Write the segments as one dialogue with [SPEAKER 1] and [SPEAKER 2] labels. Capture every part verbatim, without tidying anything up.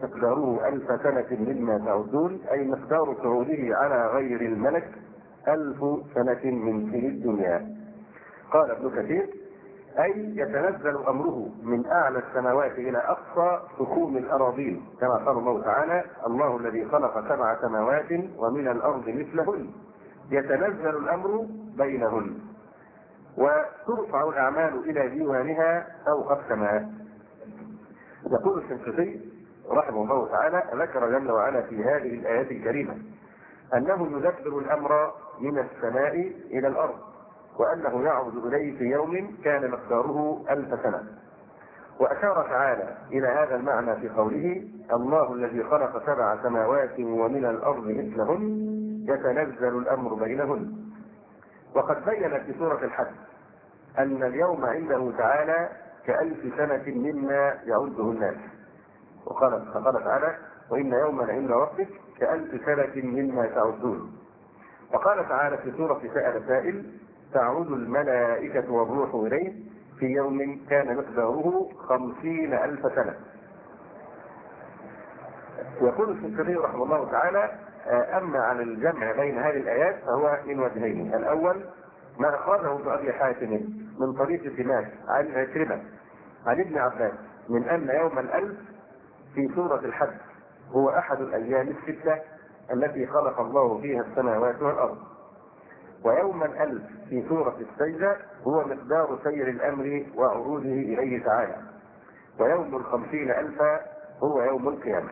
[SPEAKER 1] مقداره ألف سنة مما تعدون، أي مقدار صعوده على غير الملك ألف سنة من سنين الدنيا. قال ابن كثير: أي يتنزل أمره من أعلى السماوات إلى أقصى سكون الأراضين، كما قال الله تعالى: الله الذي خلق سبع سماوات ومن الأرض مثلهن يتنزل الأمر بينهن، وترفع الأعمال إلى ديوانها فوق السماء. يقول الشنقيطي رحمه الله تعالى: ذكر جل وعلا في هذه الآيات الكريمة أنه يدبر الأمر من السماء إلى الأرض، وأنه يعود إليه في يوم كان مقداره ألف سنة. وأشار تعالى إلى هذا المعنى في قوله: الله الذي خلق سبع سماوات ومن الأرض مثلهن يتنزل الأمر بينهن. وقد بين في سورة الحج أن اليوم عنده تعالى كألف سنة مما يعده الناس، وقال فقال تعالى: وإن يوما عند ربك كألف سنة مما تعدون. وقال تعالى في سورة سائل سائل: تعود الملائكة والروح إليه في يوم كان مقداره خمسين ألف سنة. يقول الشنقيطي رحمه الله تعالى: أما عن الجمع بين هذه الآيات فهو من وجهين. الأول ما أخرجه ابن أبي حاتم من طريق سماك عن عكرمة عن ابن عباس من أن يوم الألف في سورة الحج هو أحد الأيام الستة التي خلق الله فيها السماوات والأرض، ويوم الألف في سورة السجدة هو مقدار سير الأمر وعروضه إليه تعالى، ويوم الخمسين ألفا هو يوم القيامة.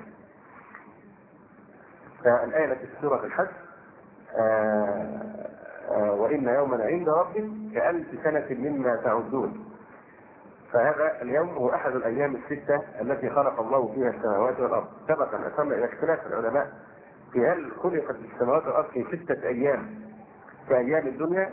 [SPEAKER 1] فالآية التي في سورة الحج آآ آآ وإن يوما عند ربك كألف سنة مما تعدون، فهذا اليوم هو أحد الأيام الستة التي خلق الله فيها السماوات والأرض. سبق أن أسمى إلى اختلاف العلماا في هل خلقت السماوات والأرض في ستة أيام كأيام الدنيا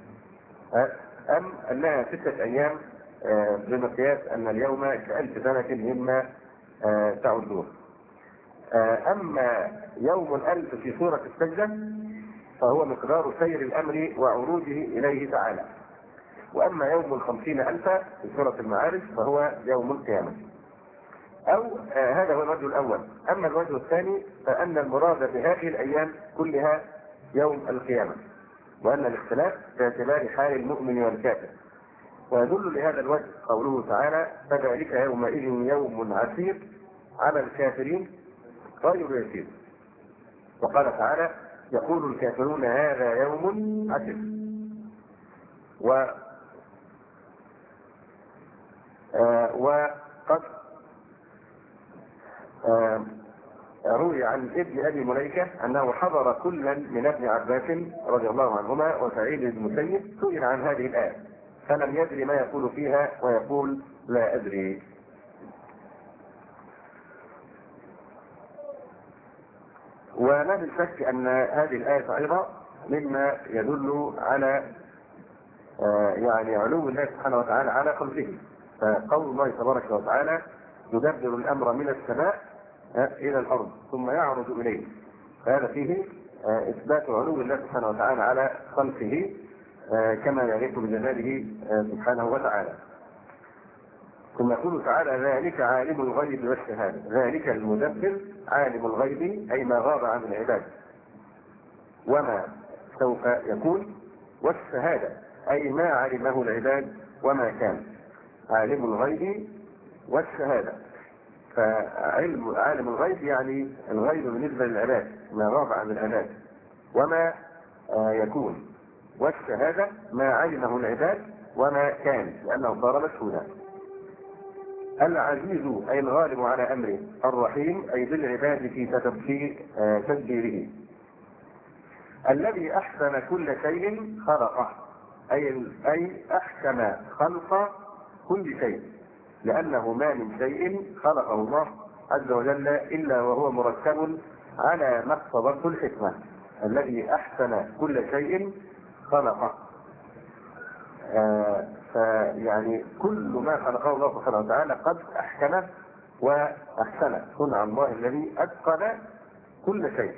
[SPEAKER 1] أم أنها ستة أيام بمقياس أن اليوم كألف سنة مما تعدون. أما يوم الألف في سورة السجدة فهو مقدار سير الأمر وعروجه إليه تعالى، وأما يوم الخمسين ألفا في سورة المعارج فهو يوم القيامة. أو آه هذا هو الوجه الأول. أما الوجه الثاني فأن المراد بهذه الأيام كلها يوم القيامة، وأن الاختلاف باعتبار حال المؤمن والكافر. ويدل لهذا الوجه قوله تعالى: فذلك يومئذ يوم عسير على الكافرين غير يسير. وقال تعالى: يقول الكافرون هذا يوم عسير. و آه وقد آه روي عن ابن ابي مليكه انه حضر كلا من ابن عباس رضي الله عنهما وسعيد بن المسيب سئل عن هذه الايه فلم يدري ما يقول فيها ويقول: لا ادري. ولا بالشك ان هذه الايه ايضا مما يدل على آه يعني علو الله سبحانه وتعالى على خلقه. فقول الله تبارك وتعالى: يدبر الامر من السماء الى الارض ثم يعرج اليه، فهذا فيه اثبات علو الله سبحانه وتعالى على خلقه كما يليق بجلاله سبحانه وتعالى. ثم يقول تعالى: ذلك عالم الغيب والشهاده. ذلك المدبر عالم الغيب اي ما غاب عن العباد وما سوف يكون، والشهاده اي ما علمه العباد وما كان. عالم الغيب والشهاده، فعلم عالم الغيب يعني الغيب بالنسبه للعباد ما غاب عن العباد وما آه يكون، والشهاده ما علمه العباد وما كان لانه صار مشهودا. العزيز اي الغالب على امره، الرحيم اي بالعباد في تدبير آه تدبيره. الذي احسن كل شيء خلقه، اي اي احكم خلق كل شيء، لأنه ما من شيء خلقه الله عز وجل إلا وهو مركب على ما اقتضته الحكمة. الذي أحسن كل شيء خلقه، آه فيعني كل ما خلقه الله سبحانه وتعالى قد أحكمه وأحسنه. صنع الله الذي أتقن كل شيء.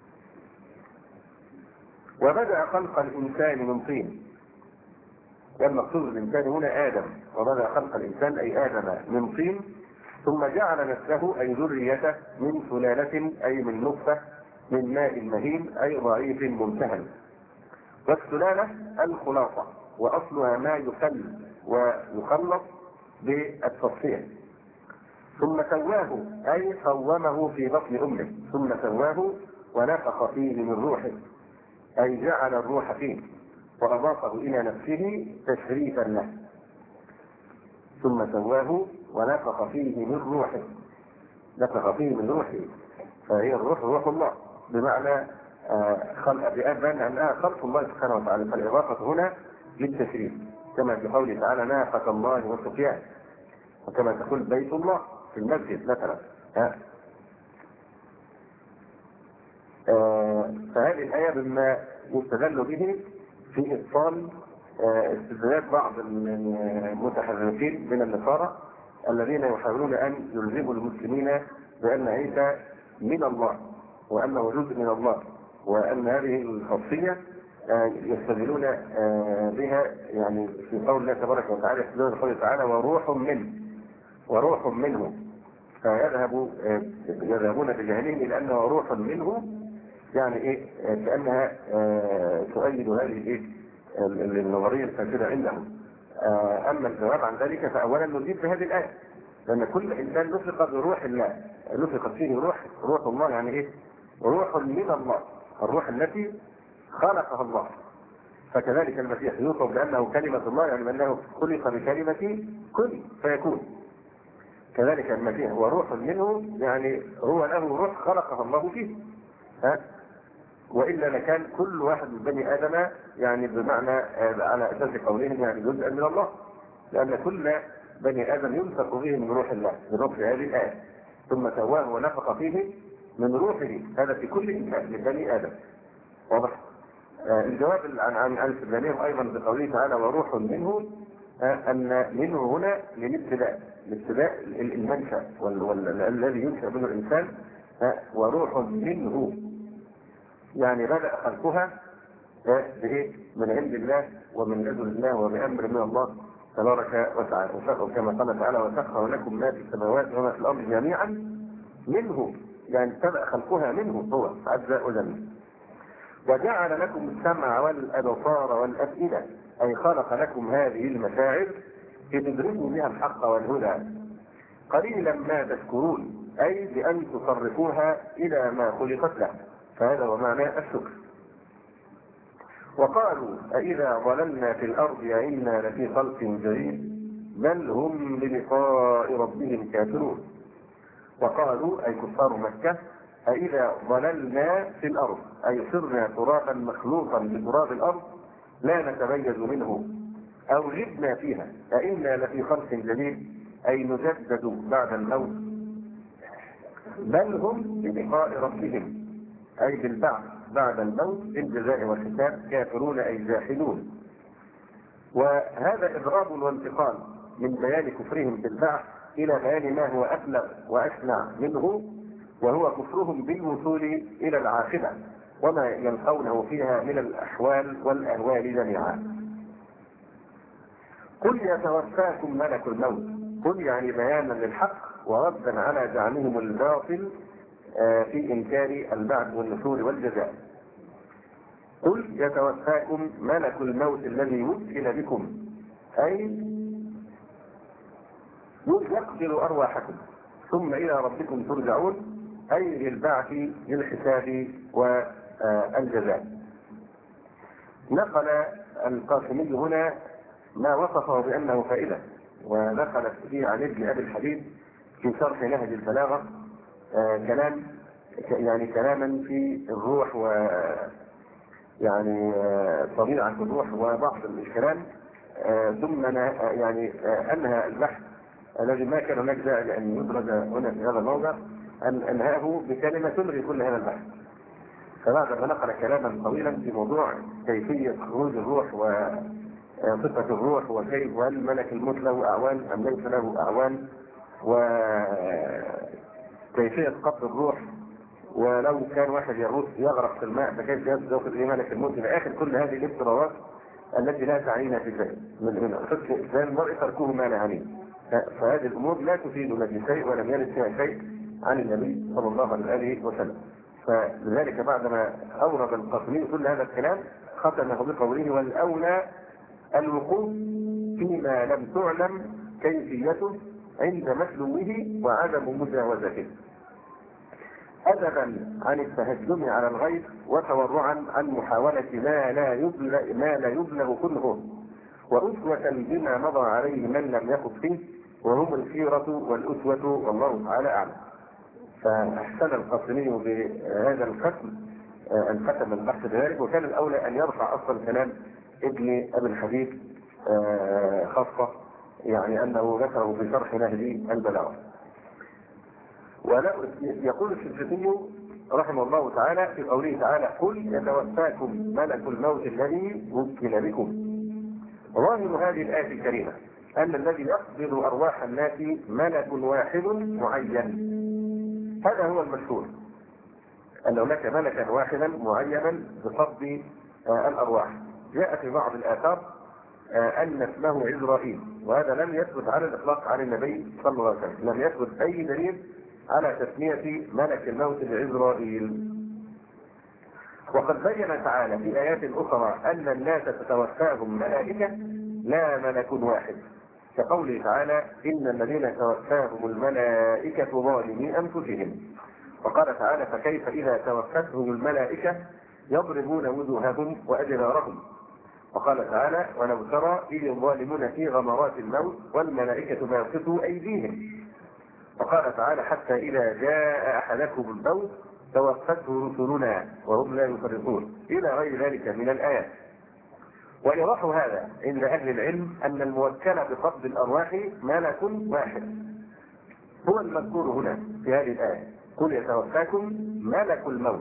[SPEAKER 1] وبدأ خلق الإنسان من طين، كان مقصود الإنسان هنا آدم، وبدأ خلق الإنسان أي آدم من طين ثم جعل نسله أي ذريته من سلالة أي من نطفة من ماء مهين أي ضعيف ممتهن. والسلالة الخلاصة، وأصلها ما يخل ويخلص بالتصفية. ثم سواه أي قومه في بطن أمه، ثم سواه ونفخ فيه من روحه أي جعل الروح فيه وأضافه إلى نفسه تشريفا له. ثم سواه ونفخ فيه من روحه، نفخ فيه من روحه، فهي الروح روح الله بمعنى خلق بأبان أنها خلق الله سبحانه وتعالى، فالإضافة هنا للتشريف كما في قوله تعالى ناقة الله وسقياه، وكما تقول بيت الله في المسجد مثلا. فهذه الآية مما يستدل به في إبطال استدلالات بعض المتحرفين من النصارى الذين يحاولون أن يلزموا المسلمين بأن عيسى من الله وأنه جزء من الله، وأن هذه الخاصية يستدلون بها يعني في قول الله تبارك وتعالى، يستدلون بقوله تعالى وروح منه وروح منه، فيذهب يذهبون بجهلهم إلى أنه روح منه، يعني إيه كأنها تؤيد هذه الإيه النظرية الفاسدة عندهم. أما الجواب عن ذلك فأولا نجيب بهذه الآية، لأن كل إنسان نفق بروح الله، نفقت فيه روح روح الله، يعني إيه روح من الله، الروح التي خلقها الله. فكذلك المسيح يوصف بأنه كلمة الله، يعني بأنه خلق بكلمة كن فيكون. كذلك المسيح وروح منه، يعني هو له روح خلقها الله فيه. ها؟ وإلا لكان كل واحد من بني آدم يعني بمعنى على أساس قولهم يعني جزءا من الله، لأن كل بني آدم ينفق فيه من روح الله بنص هذه الآية. ثم سواه ونفخ فيه من روحه، هذا في كل إنسان من بني آدم. واضح؟ آه الجواب عن عن عن استدلالهم أيضا بقوله تعالى وروح منه، آه أن منه هنا للابتداء، لابتداء المنشأ والذي ينشأ منه الإنسان، آه وروح منه يعني بدأ خلقها بإيه؟ من عند الله ومن لدن الله وبأمر من الله تبارك وتعالى. كما قال تعالى وسخر لكم ما في السماوات وما في الأرض جميعا منه، يعني بدأ خلقها منه هو عز وجل. وجعل لكم السمع والأبصار والأفئدة، أي خلق لكم هذه المشاعر لتدركوا بها الحق والهدى. قليلا ما تشكرون، أي بأن تصرفوها إلى ما خلقت له، فهذا هو معنى الشكر. وقالوا أإذا ضللنا في الأرض أإنا لفي خلق جديد بل هم بلقاء ربهم كافرون. وقالوا أي كفار مكة أإذا ضللنا في الأرض أي صرنا ترابا مخلوقا بتراب الأرض لا نتميز منه أو غبنا فيها أإنا لفي خلق جديد أي نجدد بعد الموت بل هم بلقاء ربهم أي بالبعث بعد الموت الجزاء والحساب كافرون أي جاحدون. وهذا إضراب وانتقال من بيان كفرهم بالبعث إلى بيان ما هو أبلغ وأشنع منه، وهو كفرهم بالوصول إلى العاقبة وما يلقونه فيها من الأحوال والأهوال جميعا. قل يتوفاكم ملك الموت، قل يعني بيانا للحق وردا على زعمهم الباطل في إنكار البعث والنشور والجزاء. قل يتوفاكم ملك الموت الذي وكل بكم أي يقبل أرواحكم ثم إلى ربكم ترجعون، أي للبعث للحساب والجزاء. نقل القاسمي هنا ما وصفه بأنه فائدة، ونقل فيه عن ابن أبي الحديد في شرح نهج البلاغة آه كلام يعني كلاما في الروح و يعني آه طبيعة الروح وبعض الكلام آه ثم يعني آه أنهى البحث الذي ما كان هناك داعي لأن يدرج هنا في هذا الموضع، أن أنهاه بكلمة تلغي كل هذا البحث. فبعد ما نقل كلاما طويلا في موضوع كيفية خروج الروح وصفة الروح وكيف وهل ملك الموت له أعوان أم ليس له أعوان وكيفية قبض الروح، ولو كان واحد يغوص يغرق في الماء فكيف يأخذ إيه ملك الموت إلى آخر كل هذه الافتراضات التي لا تعنينا في ذلك من حسن إسلام المرء تركوه ما نهى عنه. فهذه الأمور لا تفيدنا بشيء ولم يرد فيها شيء عن النبي صلى الله عليه وسلم. فلذلك بعدما أورد القاسمي كل هذا الكلام ختمه بقوله: والأولى الوقوف فيما لم تعلم كيفيته عند متلوه وعدم مجاوزته، أدبا عن التهجم على الغيب وتورعا عن محاولة ما لا يبلغ, ما لا يبلغ كله، وأسوة بما مضى عليه من لم يخط فيه، وهم الخيرة والأسوة والله تعالى أعلم. فأحسن القاسمي بهذا الختم أن ختم البحث بذلك، وكان الأولى أن يرفع أصل كلام ابن أبي الحبيب خاصة، يعني أنه ذكره في شرح نهج البلاغة. ويقول الشنقيطي رحمه الله تعالى في قوله تعالى: قل يتوفاكم ملك الموت الذي وكل بكم. ظاهر هذه الآية الكريمة أن الذي يقبض أرواح الناس ملك واحد معين. هذا هو المشهور، أن هناك ملكا واحدا معينا بقبض الأرواح. جاء في بعض الآثار أن اسمه عزرائيل، وهذا لم يثبت على الإطلاق عن النبي صلى الله عليه وسلم، لم يثبت أي دليل على تسمية ملك الموت بعزرائيل. وقد بين تعالى في آيات أخرى أن الناس تتوفاهم ملائكة لا ملك واحد، كقوله تعالى: إن الذين توفاهم الملائكة ظالمي أنفسهم. وقال تعالى: فكيف إذا توفتهم الملائكة يضربون وجوههم وأدبارهم. وقال تعالى: ولو ترى إذ الظالمون في غمرات الموت والملائكة باسطوا أيديهم. وقال تعالى: حتى إذا جاء أحدكم الموت توفته رسلنا وهم لا يفرطون، إلى غير ذلك من الآيات. وإيضاح هذا عند أهل العلم أن الموكل بقبض الأرواح ملك واحد هو المذكور هنا في هذه الآية: قل يتوفاكم ملك الموت،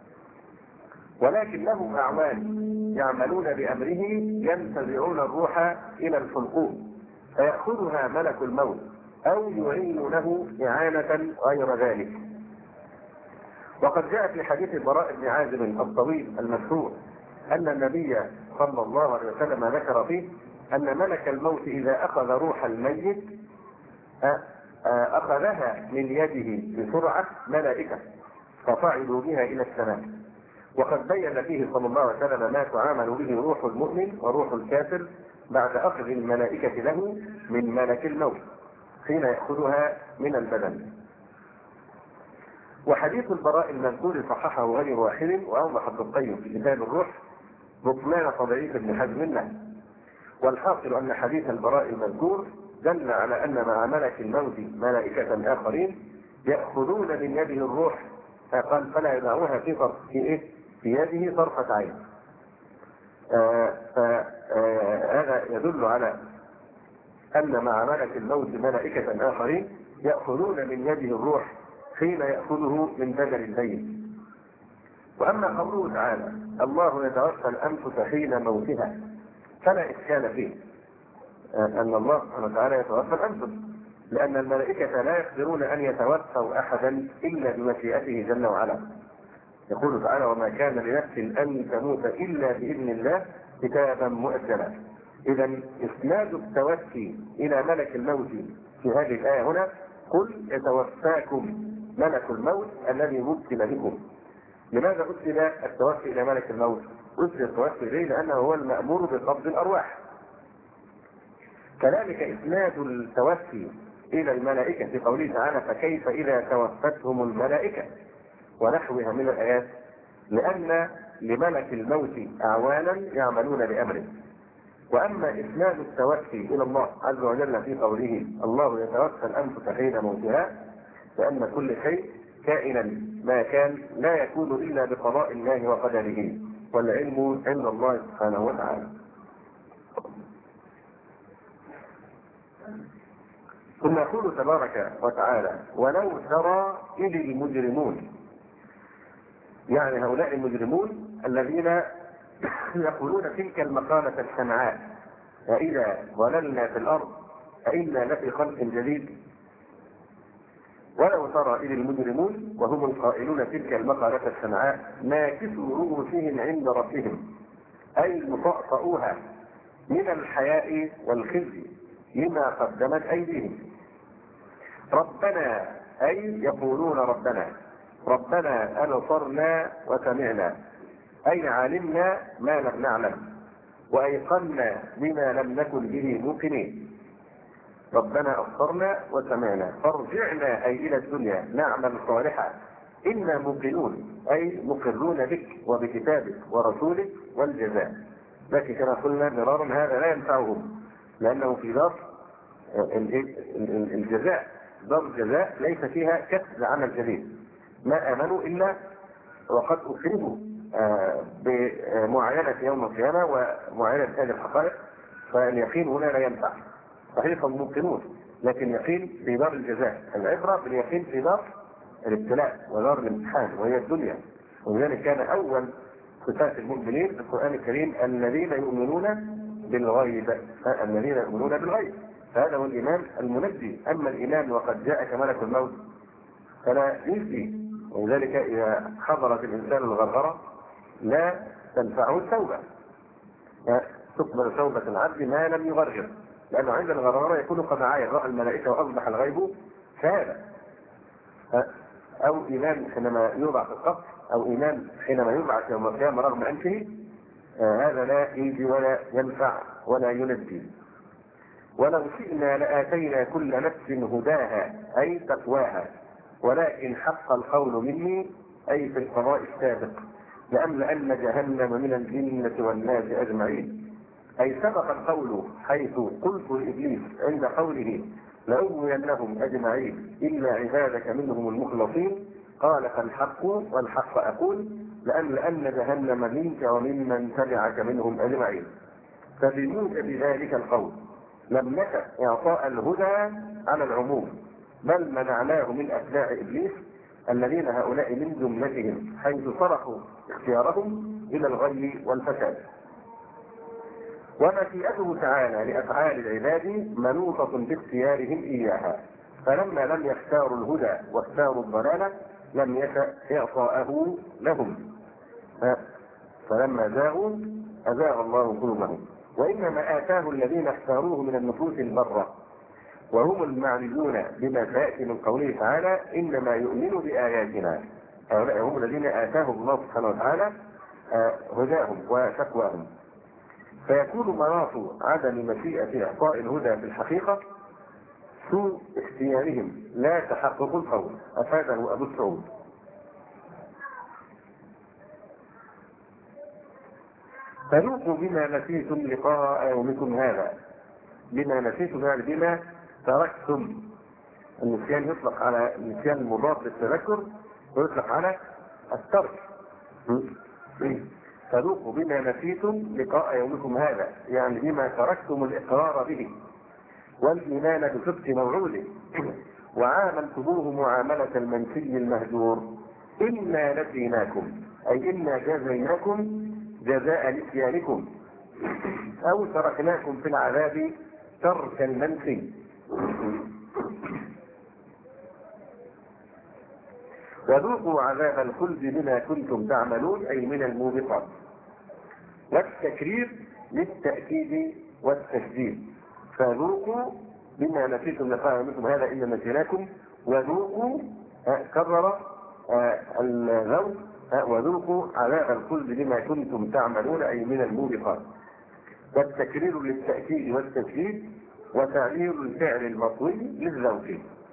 [SPEAKER 1] ولكن له أعوان يعملون بأمره ينتزعون الروح إلى الحلقوم فيأخذها ملك الموت أو يعينونه إعانة غير ذلك. وقد جاء في حديث البراء بن عازب الطويل المشهور أن النبي صلى الله عليه وسلم ذكر فيه أن ملك الموت إذا أخذ روح الميت أخذها من يده بسرعة ملائكة فصعدوا بها إلى السماء. وقد بين فيه صلى الله عليه وسلم ما تعامل به روح المؤمن وروح الكافر بعد أخذ الملائكة له من ملك الموت حين يأخذها من البدن. وحديث البراء المذكور صححه غير واحد، وأوضح ابن القيم في كتاب الروح بطلان تضعيف ابن حزم له. والحاصل أن حديث البراء المذكور دل على أن مع ملك الموت ملائكة آخرين يأخذون من يده الروح، قال: فلا يدعوها في طرف في إيه؟ في يده طرفة عين. فهذا يدل على أن مع ملك الموت ملائكة آخرين يأخذون من يده الروح حين يأخذه من بدن الميت. وأما قوله تعالى: الله يتوفى الأنفس حين موتها، فلا إشكال فيه أن الله سبحانه وتعالى يتوفى الأنفس، لأن الملائكة لا يقدرون أن يتوفوا أحدا إلا بمشيئته جل وعلا. يقول تعالى: وما كان لنفس أن تموت إلا بإذن الله كتابا مؤجلا. إذا إسناد التوفي إلى ملك الموت في هذه الآية هنا: قل يتوفاكم ملك الموت الذي وكل بكم. لماذا أسند التوفي إلى ملك الموت؟ أسند التوفي إليه لأنه هو المأمور بقبض الأرواح. كذلك إسناد التوفي إلى الملائكة في قوله تعالى: فكيف إذا توفتهم الملائكة ونحوها من الآيات، لأن لملك الموت أعوانا يعملون بأمره. وأما إسناد التوفي إلى الله عز وجل في قوله: الله يتوفى الأنفس حين موتها، فأن كل شيء كائنا ما كان لا يكون إلا بقضاء الله وقدره، والعلم عند الله سبحانه وتعالى. ثم يقول تبارك وتعالى: ولو ترى إذ المجرمون، يعني هؤلاء المجرمون الذين يقولون تلك المقالة السمعاء: فإذا ضللنا في الأرض أئنا لفي خلق جديد. ولو ترى إذ المجرمون وهم القائلون تلك المقالة السمعاء ناكسوا رؤوسهم عند ربهم، أي مطأطئوها من الحياء والخزي لما قدمت أيديهم. ربنا أي يقولون ربنا ربنا أبصرنا وسمعنا، أي علمنا ما لم نعلم وأيقنا بما لم نكن به موقنين. ربنا أبصرنا وسمعنا فارجعنا أي إلى الدنيا نعمل صالحا إنا موقنون، أي مقرون بك وبكتابك ورسولك والجزاء. لكن كما قلنا مرارا هذا لا ينفعهم، لأنه في دار الجزاء، دار الجزاء ليس فيها كسب عمل جديد، ما آمنوا إلا وقد أكرموا بمعاينة يوم القيامة ومعاينة هذه الحقائق، فاليقين هنا لا ينفع. صحيح هم موقنون، لكن يقين في دار الجزاء. العبرة باليقين في دار الابتلاء ودار الامتحان وهي الدنيا. ولذلك كان أول صفات المؤمنين في القرآن الكريم الذين يؤمنون بالغيب، الذين يؤمنون بالغيب، فهذا هو الإيمان المنجي. أما الإيمان وقد جاءك ملك الموت فلا ينسي، ولذلك إذا حضرت الإنسان الغرغرة لا تنفعه التوبة، تقبل توبة العبد ما لم يغرغر، لأنه عند الغرغرة يكون قد عاين رأى الملائكة وأصبح الغيب شهادة. أو إيمان حينما يوضع في القبر، أو إيمان حينما يبعث يوم القيامة رغم أنفه، آه هذا لا يجي ولا ينفع ولا ينجي. ولو شئنا لآتينا كل نفس هداها أي تقواها، ولكن حق القول مني أي في القضاء السابق لأملأن جهنم من الجنة والناس أجمعين، أي سبق القول حيث قلت لإبليس عند قوله لأغوينهم أجمعين إلا عبادك منهم المخلصين، قال فالحق والحق أقول لأملأن جهنم منك وممن تبعك منهم أجمعين. فبموجب ذلك القول لم نكن إعطاء الهدى على العموم، بل منعناه من أتباع إبليس الذين هؤلاء من جملتهم، حيث صرفوا اختيارهم إلى الغي والفساد. ومشيئته تعالى لأفعال العباد منوطة باختيارهم إياها، فلما لم يختاروا الهدى واختاروا الضلالة لم يشأ إعطاءه لهم، فلما زاغوا أزاغ الله قلوبهم، وإنما آتاه الذين اختاروه من النفوس البرة، وهم المعنيون بما سيأتي من قوله تعالى إنما يؤمن بآياتنا. هؤلاء هم الذين آتاهم الله سبحانه وتعالى هداهم وتقواهم. فيكون مناط عدم مشيئة إعطاء الهدى في الحقيقة سوء اختيارهم لا تحقق القول، أفاده أبو السعود. فذوقوا بما نسيتم لقاء يومكم هذا، بما نسيتم يعني بما تركتم. النسيان يطلق على النسيان المضاد للتذكر ويطلق على الترك. فذوقوا بما نسيتم لقاء يومكم هذا، يعني بما تركتم الإقرار به والإيمان بصدق موعوده وعاملتموه معاملة المنسي المهجور. إنا نسيناكم أي إنا جزيناكم جزاء نسيانكم، أو تركناكم في العذاب ترك المنسي. وذوقوا عذاب الخلد بما كنتم تعملون أي من الموبقات. والتكرير للتأكيد والتشديد، فذوقوا بما نسيتم لقاء يومكم هذا إن نسيناكم، وذوقوا كرر الذوق، وذوقوا عذاب الخلد بما كنتم تعملون أي من الموبقات. والتكرير للتأكيد والتشديد، وتعليل الفعل المطوي للذوق.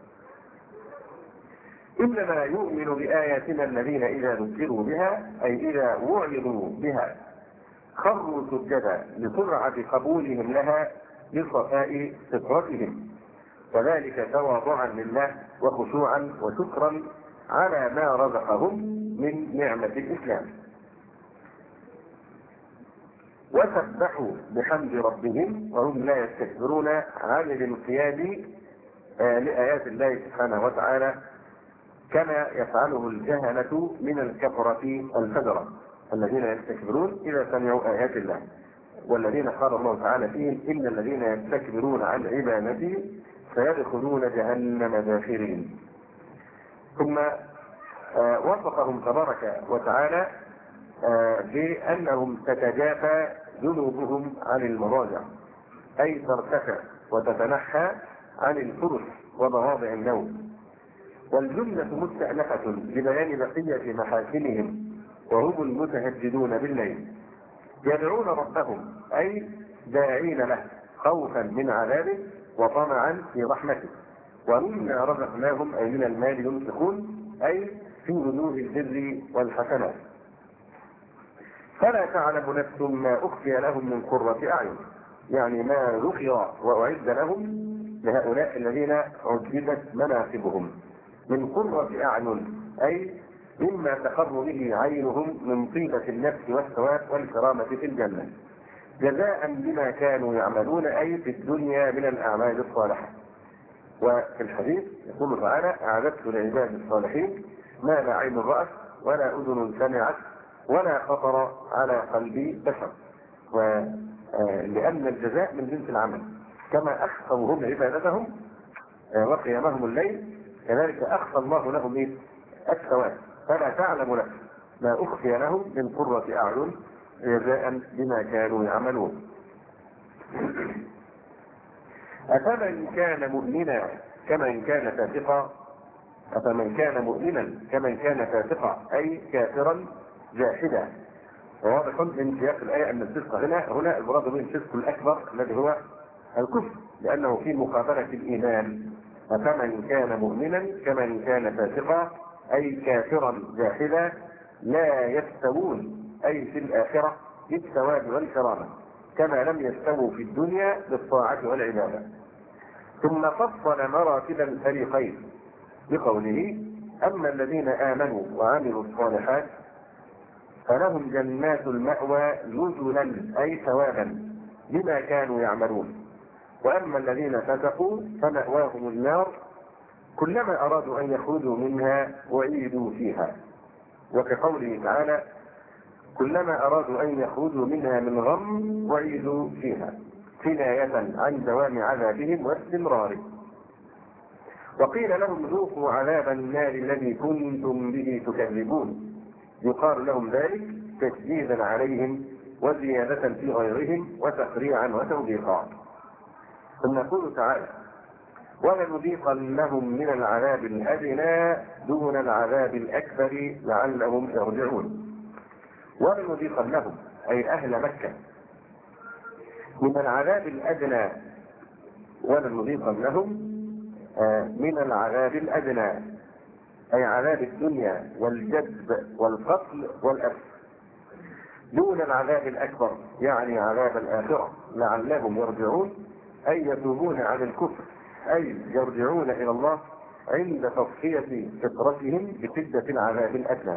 [SPEAKER 1] إنما يؤمن بآياتنا الذين إذا ذكروا بها أي إذا وعظوا بها خروا سجدا لسرعة قبولهم لها لصفاء فطرتهم، وذلك تواضعا لله وخشوعا وشكرا على ما رزقهم من نعمة الإسلام. وسبحوا بحمد ربهم وهم لا يستكبرون عن الانقياد لآيات الله سبحانه وتعالى كما يفعله الجهلة من الكفرة الفجرة الذين يستكبرون إذا سمعوا آيات الله، والذين قال الله تعالى فيهم إن الذين يستكبرون عن عبادته سيدخلون جهنم داخرين. ثم وصفهم تبارك وتعالى بأنهم تتجافى جنوبهم عن المضاجع، أي ترتفع وتتنحى عن الفرش ومواضع النوم. والجملة مستأنفة لبيان بقية محاسنهم، وهم المتهجدون بالليل يدعون ربهم أي داعين له خوفا من عذابه وطمعا في رحمته. ومما رزقناهم أي من المال ينفقون أي في وجوه البر والحسنات. فلا تعلم نفس ما أخفي لهم من قرة أعين، يعني ما ذكر وأعد لهم لهؤلاء الذين عجبت مناقبهم من قرة أعين، أي مما تقر به عينهم من طيبة النفس والثواب والكرامة في الجنة، جزاء بما كانوا يعملون أي في الدنيا من الأعمال الصالحة. وفي الحديث يقول تعالى: أعددت لعباد الصالحين ما لا عين رأت ولا أذن سمعت ولا خطر على قلب بشر. ولأن الجزاء من جنس العمل، كما أخفوا هم عبادتهم وقيامهم الليل كذلك أخفى الله لهم إيه؟ الثواب. فلا تعلم نفس ما أخفي لهم من قرة أعين جزاء بما كانوا يعملون. أفمن كان مؤمنا كمن كان فاسقا أفمن كان مؤمنا كمن كان فاسقا أي كافرا جاحدا. وواضح من سياق الآية أن الفسق هنا هنا المراد به الفسق الأكبر الذي هو الكفر، لأنه في مقابلة الإيمان. أفمن كان مؤمنا كمن كان فاسقا أي كافرا جاحدا لا يستوون أي في الآخرة بالثواب والكرامة كما لم يستووا في الدنيا بالطاعة والعبادة. ثم فصل مراتب الفريقين بقوله: أما الذين آمنوا وعملوا الصالحات فلهم جنات المأوى نزلا أي ثوابا بما كانوا يعملون، وأما الذين فسقوا فمأواهم النار كلما أرادوا أن يخرجوا منها أعيدوا فيها. وكقوله تعالى: كلما أرادوا أن يخرجوا منها من غم أعيدوا فيها، كناية عن دوام عذابهم واستمراره. وقيل لهم: ذوقوا عذاب النار الذي كنتم به تكذبون. يقال لهم ذلك تشديدا عليهم وزيادة في غيرهم وتقريعا وتوبيخا. ثم يقول تعالى: ولنذيقنهم من العذاب الأدنى دون العذاب الأكبر لعلهم يرجعون. ولنذيقنهم أي أهل مكة من العذاب الأدنى، ولنذيقنهم من العذاب الأدنى أي عذاب الدنيا والجذب والقتل والأسر، دون العذاب الأكبر يعني عذاب الآخرة لعلهم يرجعون أي يتوبون عن الكفر، أي يرجعون إلى الله عند تصفية فطرتهم بشدة العذاب الأدنى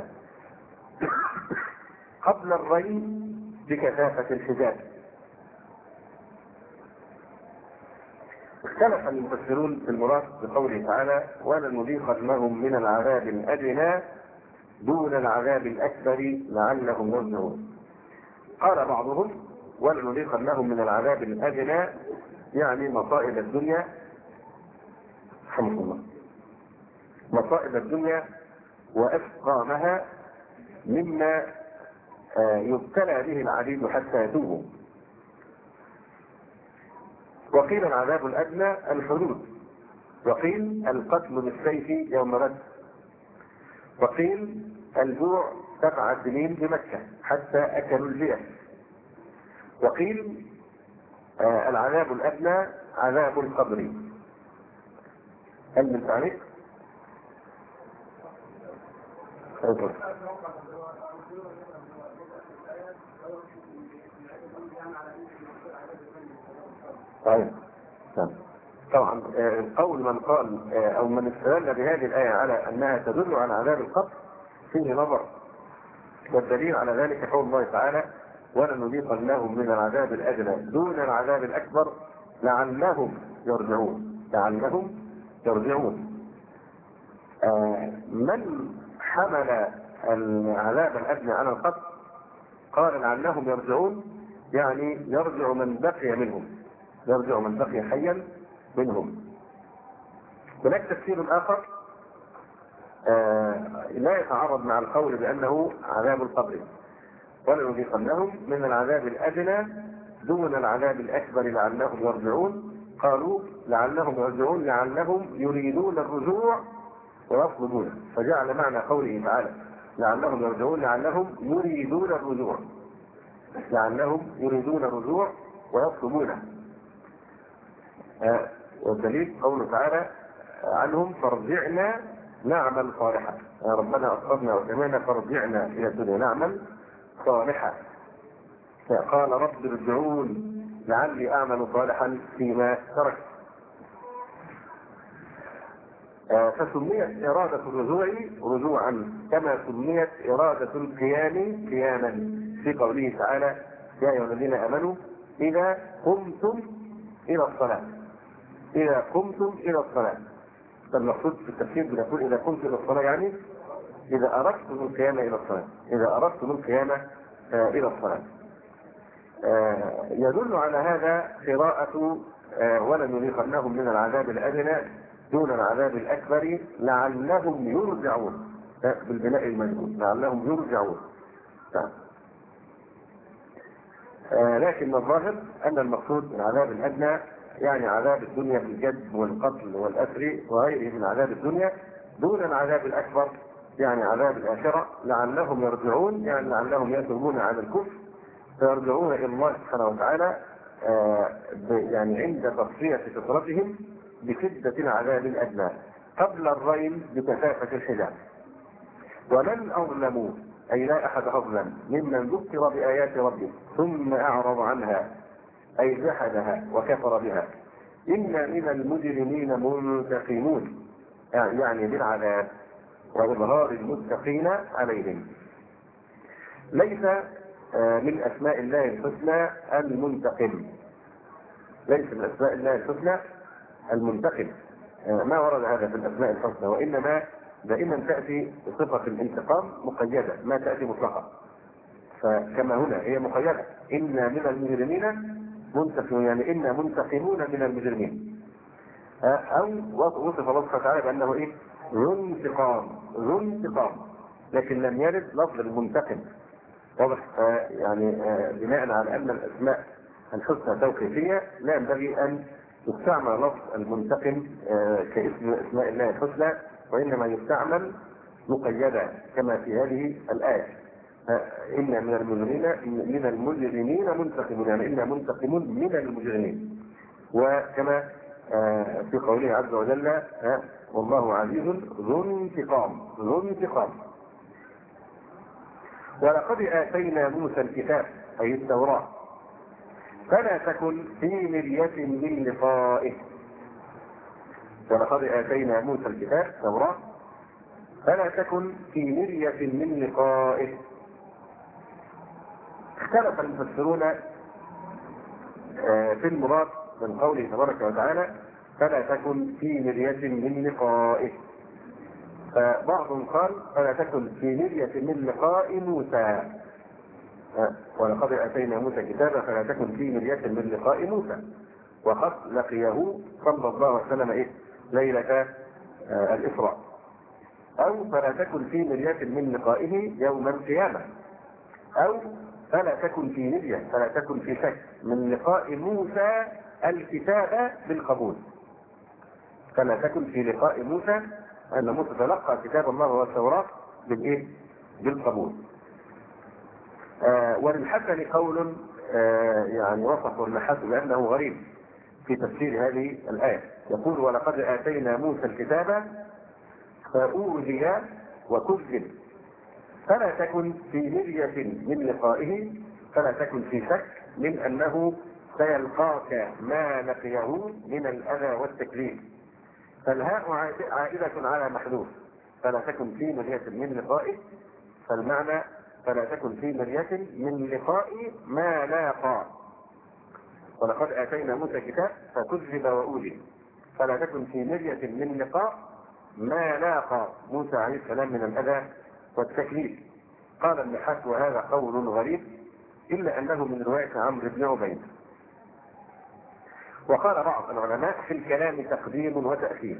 [SPEAKER 1] قبل الري بكثافة الحجاب. اختلف المفسرون في المراد بقوله تعالى: ولنذيقنهم من العذاب الأدنى دون العذاب الأكبر لعلهم يرجعون. قال بعضهم: ولنذيقنهم من العذاب الأدنى يعني مصائب الدنيا، رحمه الله، مصائب الدنيا وأسقامها مما يبتلى به العبيد حتى يتوبوا. وقيل العذاب الأدنى الحدود، وقيل القتل بالسيف يوم بدر، وقيل الجوع سبع سنين بمكة حتى أكلوا الجيع، وقيل آه العذاب الأدنى عذاب القبر. هل من تعليق؟ طيب طبعا قول من قال او من استدل بهذه الايه على انها تدل على عذاب القبر فيه نظر، والدليل على ذلك قول الله تعالى: ولنذيقنهم من العذاب الادنى دون العذاب الاكبر لعلهم يرجعون. لعلهم يرجعون. آه من حمل العذاب الادنى على القبر قال لعلهم يرجعون يعني يرجع من بقي منهم، يرجع من بقي حيا منهم. هناك تفسير آخر آه لا يتعارض مع القول بأنه عذاب القبر، ولنذيقنهم من العذاب الأدنى دون العذاب الأكبر لعلهم يرجعون. قالوا لعلهم يرجعون لعلهم يريدون الرجوع ويطلبونه، فجعل معنى قوله تعالى لعلهم يرجعون لعلهم يريدون الرجوع، لعلهم يريدون الرجوع ويطلبونه. آه والدليل قوله تعالى عنهم فارجعنا نعمل صالحا، يا ربنا أصبنا وسمعنا فارجعنا إلى الدنيا نعمل صالحا. قال رب ارجعون لعلي أعمل صالحا فيما تركت. آه فسميت إرادة الرجوع رجوعا كما سميت إرادة القيام قياما في قوله تعالى يا أيها الذين آمنوا إذا قمتم إلى الصلاة، إذا قمتم إلى الصلاة. فالمقصود في التفسير بنقول إذا قمتم إلى الصلاة يعني إذا أردتم القيام إلى الصلاة، إذا أردتم القيام آه إلى الصلاة. آه يدل على هذا قراءة آه ولنذيقنهم من العذاب الأدنى دون العذاب الأكبر لعلهم يرجعون، آه بالبناء المجهول لعلهم يرجعون. آه لكن الظاهر أن المقصود العذاب الأدنى يعني عذاب الدنيا بالجد والقتل والأسر وغيره من عذاب الدنيا دون العذاب الأكبر يعني عذاب الآخرة لعلهم يرجعون، يعني لعلهم يتوبون عن الكفر فيرجعون إلى الله سبحانه وتعالى آه يعني عند تصفية فطرتهم بشدة العذاب الأدنى قبل الرين بكثافة الحجاب. ومن أظلم أي لا أحد أظلم ممن ذكر بآيات ربه ثم أعرض عنها أي جحدها وكفر بها إنا من المجرمين منتقمون، يعني بالعذاب وإظهار المتقين عليهم. ليس من أسماء الله الحسنى المنتقم، ليس من أسماء الله الحسنى المنتقم، ما ورد هذا في الأسماء الحسنى، وإنما دائما تأتي بصفة الانتقام مقيدة ما تأتي مطلقة، فكما هنا هي مقيدة إنا من المجرمين منتقمون يعني إنا منتقمون من المجرمين، أو وصف الله سبحانه وتعالى بأنه إيه ذو انتقام ذو انتقام لكن لم يرد لفظ المنتقم. واضح يعني بناء على أن الأسماء الحسنى توقيفية لا ينبغي أن يستعمل لفظ المنتقم كاسم أسماء الله الحسنى، وإنما يستعمل مقيدا كما في هذه الآية إنا من المجرمين من المجرمين منتقمون يعني إنا منتقمون من المجرمين، وكما في قوله عز وجل والله عزيز ذو انتقام ذو انتقام. ولقد آتينا موسى الكتاب أي التوراة فلا تكن في مرية من لقائه، ولقد آتينا موسى الكتاب التوراة فلا تكن في مرية من لقائه. اختلف المفسرون في المراد من قوله تبارك وتعالى فلا تكن في مرية من لقائه، فبعضهم قال فلا تكن في مرية من لقاء موسى، ولقد آتينا موسى كتابا فلا تكن في مرية من لقاء موسى، وقد لقيه صلى الله عليه وسلم إيه ليلة الإسراء، أو فلا تكن في مرية من لقائه يوم القيامة، أو فلا تكن في مرية فلا تكن في شك من لقاء موسى الكتاب بالقبول، فلا تكن في لقاء موسى أن موسى تلقى كتاب الله والتوراة بالإيه؟ بالقبول. آه وللحسن قول آه يعني وصف النحاس بأنه غريب في تفسير هذه الآية، يقول ولقد آتينا موسى الكتاب فأوذي وكذب فلا تكن في مرية من لقائه، فلا تكن في شك من أنه سيلقاك ما لقيه من الأذى والتكليف، فالهاء عائدة على محذوف فلا تكن في مرية من لقائه، فالمعنى فلا تكن في مرية من لقاء ما لاقى. ولقد آتينا موسى كتاب فكذب وأوذي فلا تكن في مرية من لقاء ما لاقى موسى عليه السلام من الأذى والتكليف. قال النحاس وهذا قول غريب إلا أنه من رواية عمرو بن عبيد. وقال بعض العلماء في الكلام تقديم وتأخير،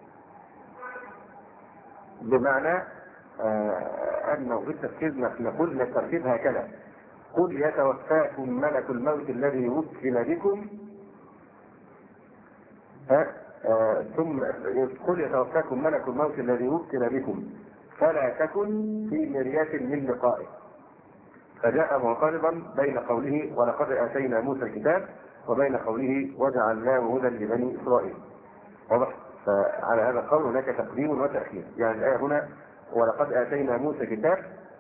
[SPEAKER 1] بمعنى آه أنه في التفسير نقول الترتيب هكذا قل يتوفاكم ملك الموت الذي وكل بكم ها آه ثم قل يتوفاكم ملك الموت الذي وكل بكم فلا تكن في مرية من لقائه. فجاء معترضا بين قوله ولقد آتينا موسى الكتاب وبين قوله وجعلناه هدى لبني إسرائيل. واضح؟ فعلى هذا القول هناك تقديم وتأخير. يعني الآية هنا ولقد آتينا موسى كتاب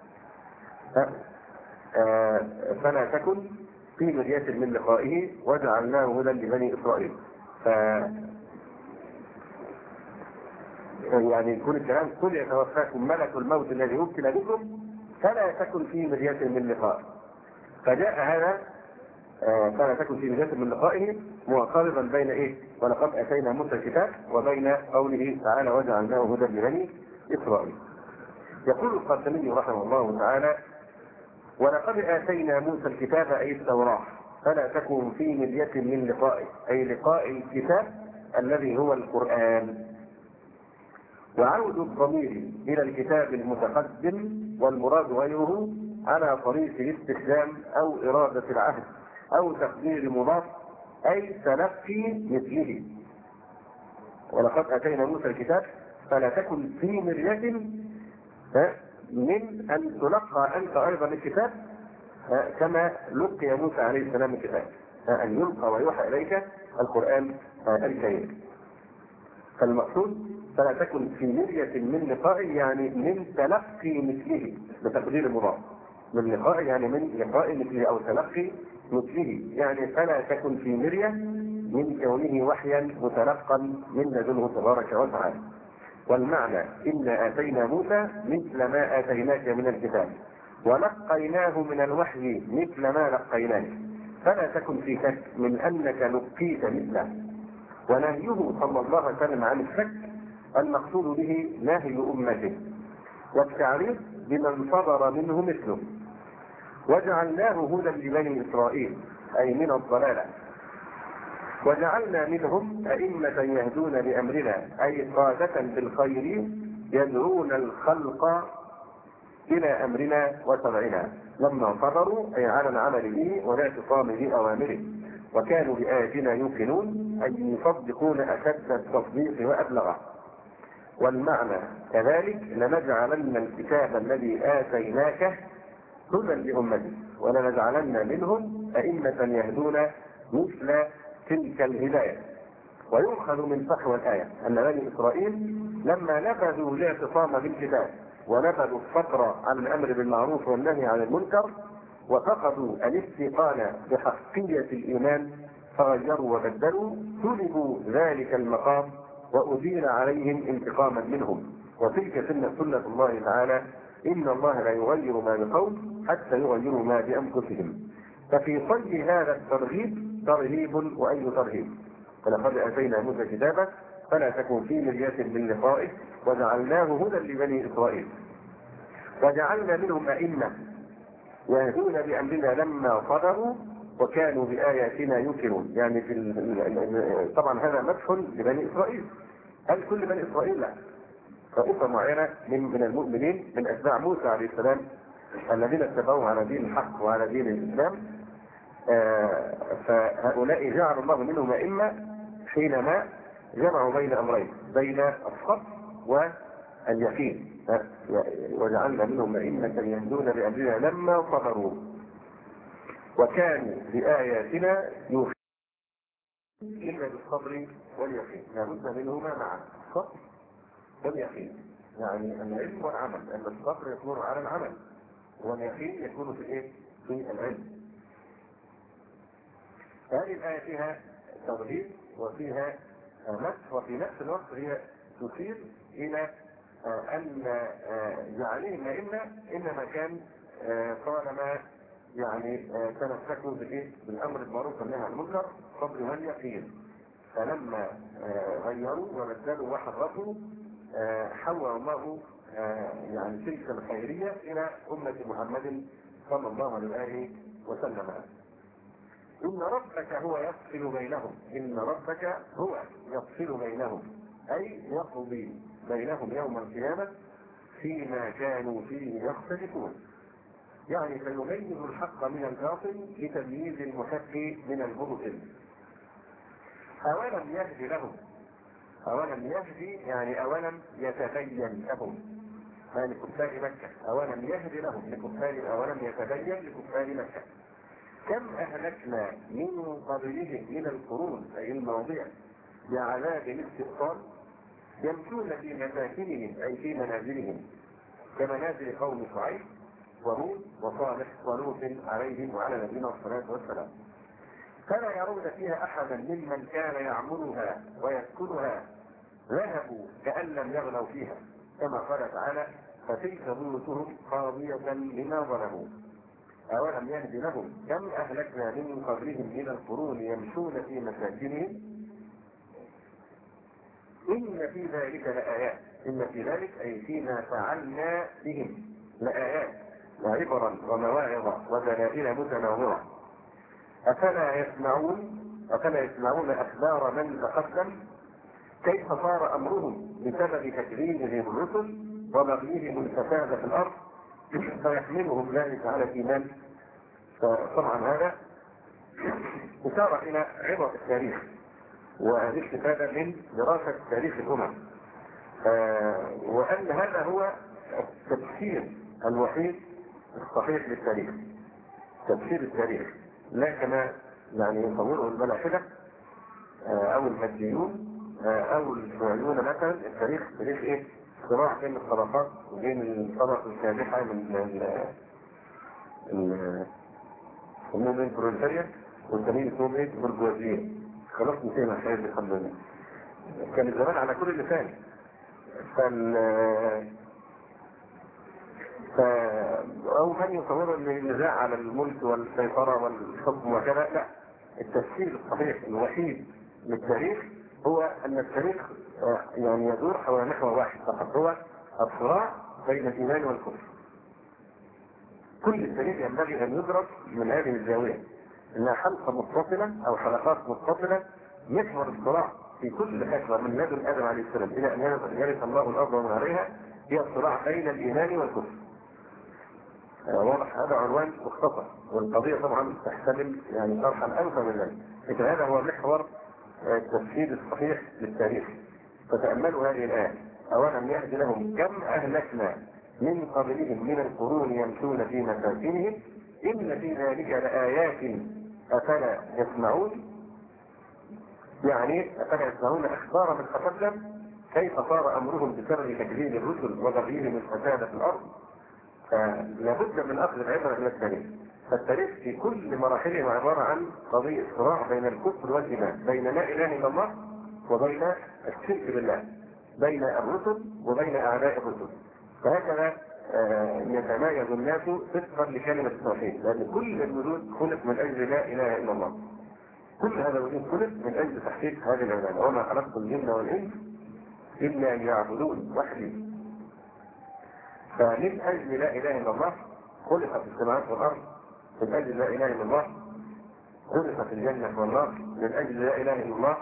[SPEAKER 1] فلا تكن في مرية من لقائه وجعلناه هدى لبني إسرائيل. ف يعني يكون الكلام قل يتوفاكم ملك الموت الذي وكل بكم فلا تكن في مرية من لقائه. فجاء هذا فلا تكن في مرية من لقائه معترضا بين ايه؟ ولقد اتينا موسى الكتاب وبين قوله تعالى وجعلناه هدى لبني اسرائيل. يقول القاسمي رحمه الله تعالى ولقد اتينا موسى الكتاب اي التوراة فلا تكن في مرية من لقائه اي لقاء الكتاب الذي هو القرآن. وعود الضمير الى الكتاب المتقدم والمراد غيره على طريق الاستخدام او ارادة العهد او تقدير مضاف اي تلقي مثله. ولقد اتينا موسى الكتاب فلا تكن في مرية من ان تلقى انت ايضا الكتاب كما لقي موسى عليه السلام الكتاب، ان يلقى ويوحى اليك القرآن الكريم. فالمقصود فلا تكن في مرية من لقاء يعني من تلقي مثله بتقدير المضاف. من لقاء يعني من لقاء مثله او تلقي مثله، يعني فلا تكن في مرية من كونه وحيا متلقا من لدنه تبارك وتعالى. والمعنى إنا آتينا موسى مثل ما آتيناك من الكتاب ولقيناه من الوحي مثل ما لقيناك فلا تكن في شك من أنك لقيت مثله. ونهيه صلى الله عليه وسلم عن الشك المقصود به نهي أمته والتعريف بمن صدر منه مثله. وجعلناه هدى لبني إسرائيل أي من الضلالة. وجعلنا منهم أئمة يهدون بأمرنا أي قادة بالخير يدعون الخلق إلى أمرنا وشرعنا لما صبروا أي على العمل به والاعتصام بأوامره وكانوا بآياتنا يوقنون أي يصدقون أشد التصديق وأبلغه. والمعنى كذلك لنجعلن الكتاب الذي آتيناك هدى لأمتك ولنجعلن منهم أئمة يهدون مثل تلك الهداية. ويؤخذ من فحوى الآية أن بني إسرائيل لما نبذوا الاعتصام بالكتاب ونبذوا الصبر عن الأمر بالمعروف والنهي عن المنكر وفقدوا الاستيقان بحقية الإيمان فغيروا وبدلوا سلبوا ذلك المقام وأدين عليهم انتقاما منهم. وتلك سنة سنة الله تعالى إن الله لا يغير ما بقوم حتى يغيروا ما بأنفسهم. ففي صلب هذا الترغيب ترهيب وأي ترهيب. ولقد آتينا موسى كتابا فلا تكن في مرية من لقائه وجعلناه هدى لبني إسرائيل. وجعلنا منهم أئمة يهدون بأمرنا لما صبروا وكانوا بآياتنا يوقنون. يعني في طبعا هذا مدح لبني إسرائيل. هل كل بني إسرائيل؟ لا. طائفة معينة من من المؤمنين من أتباع موسى عليه السلام الذين اتبعوه على دين الحق وعلى دين الإسلام. آه فهؤلاء جعل الله منهم أئمة حينما جمعوا بين أمرين بين الصبر واليقين. وجعلنا منهم أئمة يهدون بأمرنا لما صبروا وكانوا بآياتنا يوقنون. إلا بالصبر واليقين لابد منهما معا الصبر واليقين. يعني العلم والعمل أن الصبر يكون على العمل واليقين يكون في الإيه؟ في العلم. هذه الآية فيها ترغيب وفيها مدح وفي نفس الوقت هي تشير إلى أن جعلهم أئمة إنما كان طالما يعني تمسكوا بالإيه؟ بالأمر بالمعروف والنهي عن المنكر الصبر واليقين. فلما غيروا وبدلوا وحرفوا حول الله يعني تلك الخيرية إلى أمة محمد صلى الله عليه وسلم. إن ربك هو يفصل بينهم إن ربك هو يفصل بينهم أي يقضي بينهم يوم القيامة فيما كانوا فيه يختلفون. يعني فيميز الحق من الباطل لتمييز المحق من المبطل. أولم يهد لهم، أولم يهدي يعني أولم يتبين لهم، ما لكفار مكة، أولم يهد لهم لكفار، أولم يتبين لكفار مكة كم أهلكنا من قبلهم من القرون أي الماضية بعذاب الاستئصال يمشون في مساكنهم أي في منازلهم كمنازل قوم شعيب وهود وصالح ولوط عليهم وعلى نبينا الصلاة والسلام، فلا يرون فيها أحدا ممن كان يعملها ويسكنها، ذهبوا كأن لم يغنوا فيها، كما قال تعالى فتلك بيوتهم خاوية بما ظلموا. أولم يهد لهم كم أهلكنا من قبلهم من القرون يمشون في مساكنهم إن في ذلك لآيات، إن في ذلك أي فيما فعلنا بهم لآيات وعبرا ومواعظ ودلائل متنوعة. أفلا يسمعون أفلا يسمعون أخبار من تقدم كيف صار أمرهم بسبب تكذيبهم الرسل وبغيهم الفساد في الأرض فيحملهم ذلك على الإيمان. فطبعا هذا إشارة إلى عبر التاريخ والاستفادة من دراسة تاريخ الأمم، آه وأن هذا هو التفسير الوحيد الصحيح للتاريخ، تفسير التاريخ، لا كما يعني يصوره الملاحدة آه أو الماديون آه أو الشيوعيون مثلا. التاريخ تاريخ إيه؟ صراع بين الطبقات وبين الطبقة الكادحة من ال من البروليتاريا والتانيين اسمهم ايه؟ برجوازية. خلاص نسينا الحياة دي الحمد لله. كان زمان على كل لسان. فال ف أو من يصور ان النزاع على الملك والسيطرة والحكم وكذا، لا، التفسير الصحيح الوحيد للتاريخ هو ان التاريخ يعني يدور حول محور واحد فقط، هو الصراع بين الإيمان والكفر. كل التاريخ ينبغي ان يدرس من هذه الزاوية، انها حلقة متصلة او حلقات متصلة محور الصراع في كل فترة من لدن ادم عليه السلام الى ان يرث الله الارض ومن عليها هي الصراع بين الايمان والكفر. واضح؟ هذا عنوان مختصر، والقضية طبعا تحتمل يعني شرحا اوسع من ذلك، لكن هذا هو محور التفسير الصحيح للتاريخ. فتأملوا هذه الآية: أولم يهد لهم كم أهلكنا من قبلهم من القرون يمشون في مساكنهم إن في ذلك لآيات أفلا يسمعون، يعني أفلا يسمعون أخبار من تقدم كيف صار أمرهم بسبب تكذيب الرسل وبغيهم الفساد في الأرض. فلابد من أخذ العبرة من التاريخ. فالتاريخ في كل مراحله عبارة عن قضية صراع بين الكفر والإيمان، بين لا إله إلا الله وبين الشرك بالله، بين الرسل وبين أعداء الرسل. فهكذا يتمايز الناس طبقا لكلمة التوحيد، لأن كل الوجود خلق من أجل لا إله إلا الله. كل هذا الوجود خلق من أجل تحقيق هذه العبادة: وما خلقت الجن والإنس إلا أن يعبدون وحدي. فمن أجل لا إله إلا الله خلقت السماوات والأرض، من أجل لا إله إلا الله خلقت الجنة والنار، من أجل لا إله إلا الله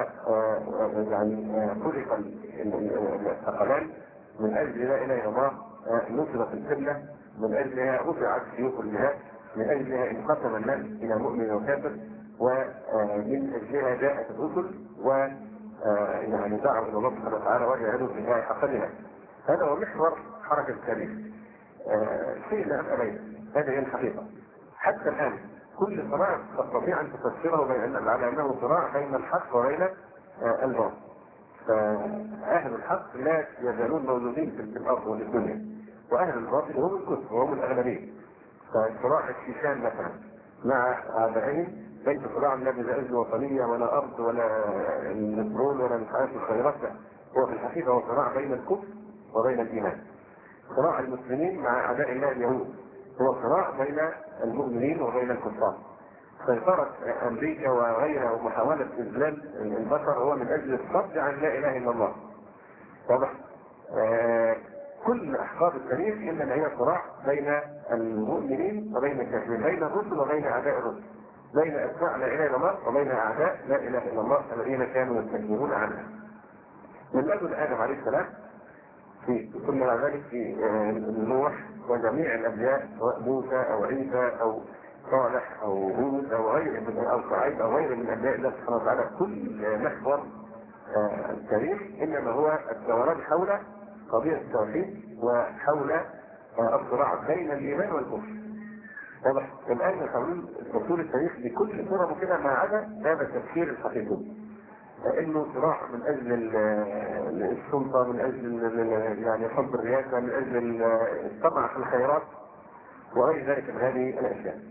[SPEAKER 1] يعني خلق الثقلان، من أجل لا إله إلا الله نصرت القبلة، من أجلها رفعت سيوف الجهاد، من أجلها انقسم الناس إلى مؤمن وكافر، ومن أجلها جاءت الرسل و يعني دعوا إلى الله سبحانه وتعالى وجاهدوا في الله حق جهاده. هذا هو محور حركة التاريخ. شيء لا أبقى بينه، هذه هي الحقيقة. حتى الآن كل صراع تستطيع أن تفسره بين على أنه صراع بين الحق وبين الباطل. فأهل الحق لا يزالون موجودين في الأرض والدنيا، وأهل الباطل هم الكفر وهم الأغلبية. فصراع الشيشان مثلا مع أعدائهم ليس صراع لا بزائد وطنية ولا أرض ولا البترول ولا الحياة الخيرات، هو في الحقيقة هو صراع بين الكفر وبين الإيمان. صراع المسلمين مع أعداء الله اليهود هو صراع بين المؤمنين وبين الكفار. سيطرة أمريكا وغيرها ومحاولة إذلال البشر هو من أجل الصد عن لا إله إلا الله. واضح؟ آه كل أحقاب التاريخ إنما هي صراع بين المؤمنين وبين الكافرين، بين الرسل وبين أعداء الرسل، بين أتباع لا إله إلا الله وبين أعداء لا إله إلا الله الذين كانوا يستكبرون عنها. من لدن آدم عليه السلام في ثم ذلك في نوح وجميع الأنبياء سواء موسى أو عيسى أو صالح او هود او غيره من او سعيد او غيره من انبياء الله سبحانه وتعالى، كل محور آه التاريخ انما هو الدوران حول قضيه التوحيد وحول آه الصراع بين الايمان والكفر. واضح؟ الان يحاولون دستور التاريخ بكل صوره كده ما عدا هذا التفكير الحقيقي، انه صراع من اجل السلطه، من اجل يعني حب الرئاسه، من اجل الطمع في الخيرات وغير ذلك من هذه الاشياء.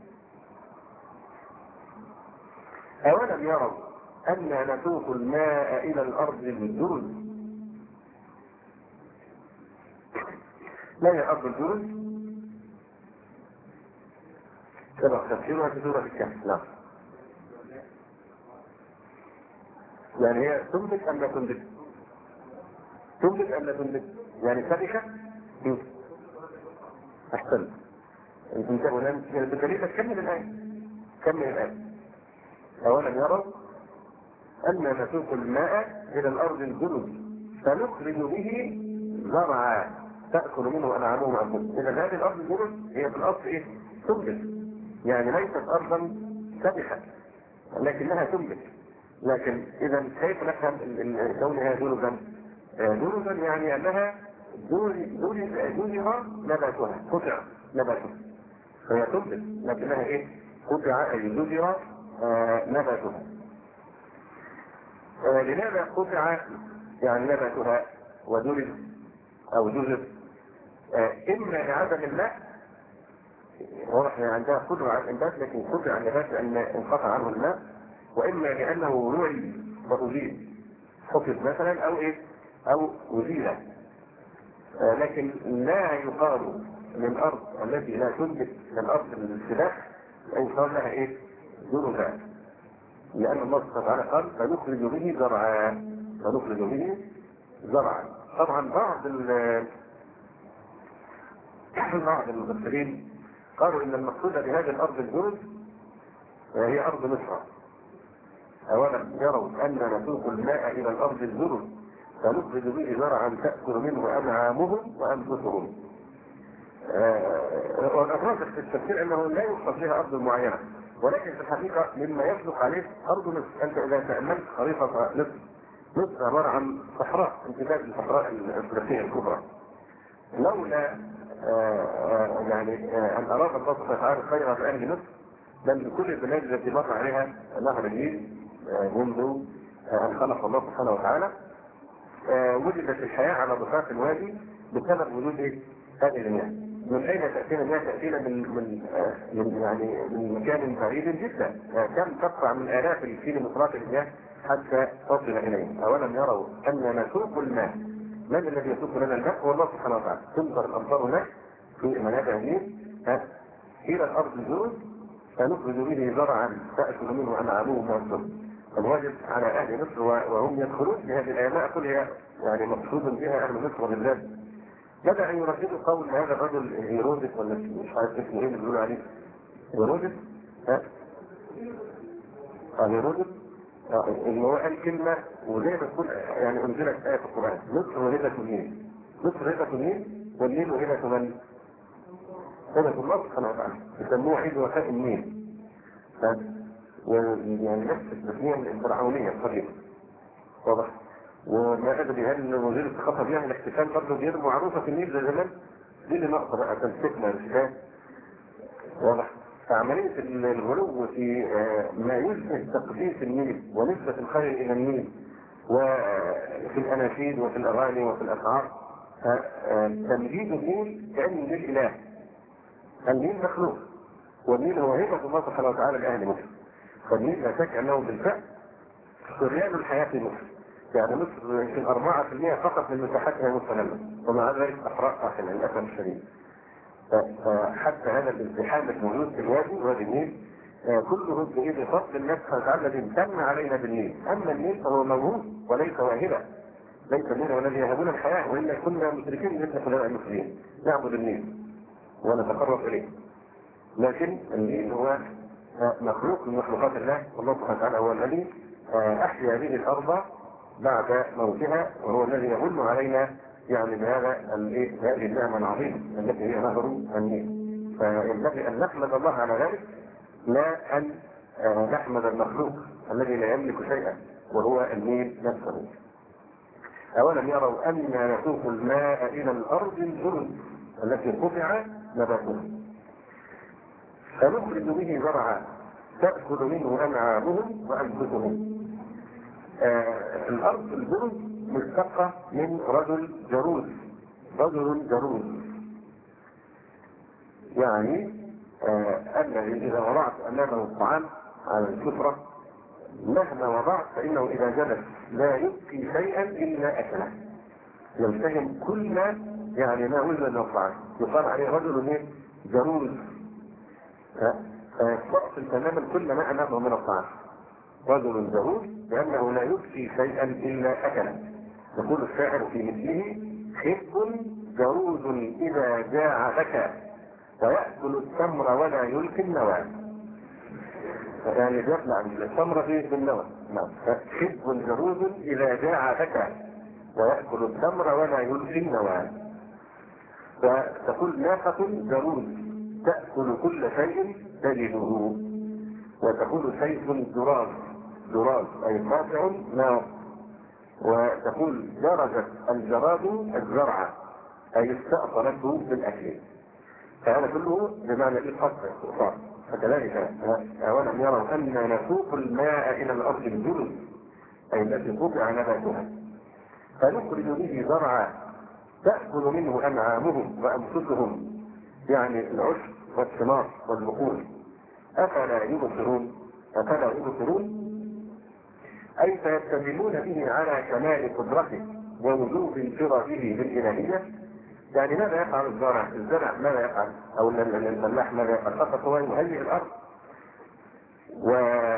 [SPEAKER 1] أولم يروا أن نسوق الماء إلى الأرض الجرز؟ ما هي أرض الجرز؟ سبق تفسيرها في سورة الكهف. لا يعني هي تنبت أم لا تنبت؟ تنبت أم لا تنبت؟ يعني سبكة؟ أحسن. أنت هنا بكلمة كمل الآية. كمل الآية. أولم يروا أن نسوق الماء إلى الأرض الجرز فنخرج به زرعا تأكل منه أنعامهم وأنفسهم. إذا هذه الأرض الجرز هي في الأصل إيه؟ تنبت، يعني ليست أرضا سبخة لكنها تنبت. لكن إذا كيف نفهم كونها جرزا؟ جرزا يعني أنها جرز نباتها، قطع نباتها، فهي تنبت لكنها إيه؟ قطع أي جرز نباتها. آه لماذا قطع يعني نباتها وجرز او جزر؟ آه اما لعدم الماء، واضح عندها قدره على الانبات لكن قطع النبات لان انقطع عنه الماء، واما لانه رعي وازيل، حفظ مثلا او ايه او ازيل. آه لكن لا يقال للارض التي لا تنبت كالارض السباح ان يقال لها ايه؟ جرزا، لأن الله سبحانه وتعالى قال فنخرج به زرعا، فنخرج به زرعا. طبعا بعض بعض المفسرين قالوا إن المقصود بهذه الأرض الجرز هي أرض مصر. أولا يروا أن نسوق الماء إلى الأرض الجرز فنخرج به زرعا تأكل منه أنعامهم وأنفسهم. آه والأفراد في التفسير أنه لا يقصد بها أرض معينة، ولكن في الحقيقة مما يطلق عليه أرض مصر. أنت إذا تأملت خريطة مصر، مصر عبارة عن صحراء، امتداد الصحراء الأفريقية الكبرى. لولا آآ آآ يعني آآ أن أراد الله سبحانه وتعالى خيرا في أهل مصر لم كل البلاد التي مر عليها نهر النيل منذ أن خلق الله سبحانه وتعالى وجدت الحياة على ضفاف الوادي بسبب وجود إيه؟ هذه المياه. من أين تأتينا المياه؟ تأتينا من من من يعني من مكان بعيد جدا، كم تقطع من آلاف الكيلومترات المياه حتى تصل إلينا. أولا يروا أن نسوق الماء، من الذي يسوق لنا الماء؟ هو الله سبحانه وتعالى. تمطر الأمطار هناك في منابع النيل إلى الأرض الجرز فنخرج به زرعا تأكل منه أنعامهم وأنفسهم. الواجب على أهل مصر وهم يدخلون في هذه الآية، لا أقول هي يعني مقصود بها أهل مصر بالذات، بدأ أن يرددوا قول هذا الرجل هيرودس ولا مش عارف اسمه ايه اللي بيقولوا عليه هيرودس، ها؟ هيرودس اللي هو قال كلمة وزي ما تقول يعني أنزلت آية في القرآن: مصر وهبة النيل. مصر هبة النيل والنيل هبة من؟ هبة الله سبحانه وتعالى. يسموه عيد وفاء النيل. ويعني نفس التسمية الفرعونية القديمة. واضح؟ وما أدري هل وزير الثقافة بيعمل احتفال برضه غير معروفة في النيل زي زمان؟ دي اللي نقطة بقى تمسكنا الحكاية. واضح؟ فعملية الغلو في ما يشبه تقديس النيل ونسبة الخير إلى النيل وفي الأناشيد وفي الأغاني وفي الأشعار، تمجيد النيل كأن النيل إله. النيل مخلوق والنيل هو هبة الله سبحانه وتعالى لأهل مصر. فالنيل لا شك أنه بالفعل سريان الحياة في مصر. يعني مصر يمكن أربعة في المئة فقط من مساحتها مستهلكة، ومع ذلك صحراء قاحلة للأسف الشديد. فحتى هذا الازدحام الموجود في الوادي وادي النيل كله بإذن فضل الله سبحانه وتعالى الذي امتن علينا بالنيل. أما النيل فهو موهوب وليس واهبة، ليس النيل والذي يهبون الحياة، وإلا كنا مشركين مثل خلال المسلمين نعبد النيل ونتقرب إليه. لكن النيل هو مخلوق من مخلوقات الله، والله سبحانه وتعالى هو الذي أحيا به الأرض بعد موتها، وهو الذي يمن علينا يعني بهذا هذه النعمة العظيمة التي هي نهر النيل. فينبغي أن نحمد الله على ذلك لا أن نحمد المخلوق الذي لا يملك شيئا وهو النيل نفسه. أولم يروا أنا نسوق الماء إلى الأرض الجرز التي قطع نباتها فنخرج به زرعا تأكل منه أنعامهم وأنفسهم. آه الأرض الجرز مشتقة من رجل جروز، رجل جروز يعني آه أنه إذا وضعت أمامه الطعام على السفرة مهما وضعت فإنه إذا جلس لا يبقي شيئا إلا أكله، يلتهم كل يعني ما وجد من الطعام، يقال عليه رجل جروز فيستأصل تماما كل ما أمامه من الطعام، رجل جروز لأنه لا يبقي شيئا إلا أكله. يقول الشاعر في مثله: خب جروز إذا جاع بكى ويأكل التمر ولا يلقي النوى. يعني يطلع التمر فيه بالنوى. نعم. خب جروز إذا جاع بكى ويأكل التمر ولا يلقي النوى. وتقول ناقة جروز تأكل كل شيء تجده. وتقول سيف جراز، جراز أي قاطع نار. وتقول جرجت الجراد الزرع أي استأصلته بالأكل. فهذا كله بمعنى القطع. فكذلك أولم يروا أن نسوق الماء إلى الأرض الجرز أي التي قطع نباتها فنخرج به زرعا تأكل منه أنعامهم وأنفسهم يعني العشب والثمار والبقول. أفلا يبصرون أفلا يبصرون أي فيتبعون به على كمال قدرته ووجوب انفراده بالإلهية. يعني ماذا يفعل الزرع؟ الزرع ماذا يفعل؟ أو الفلاح ماذا يفعل؟ فقط هو يهيئ الأرض و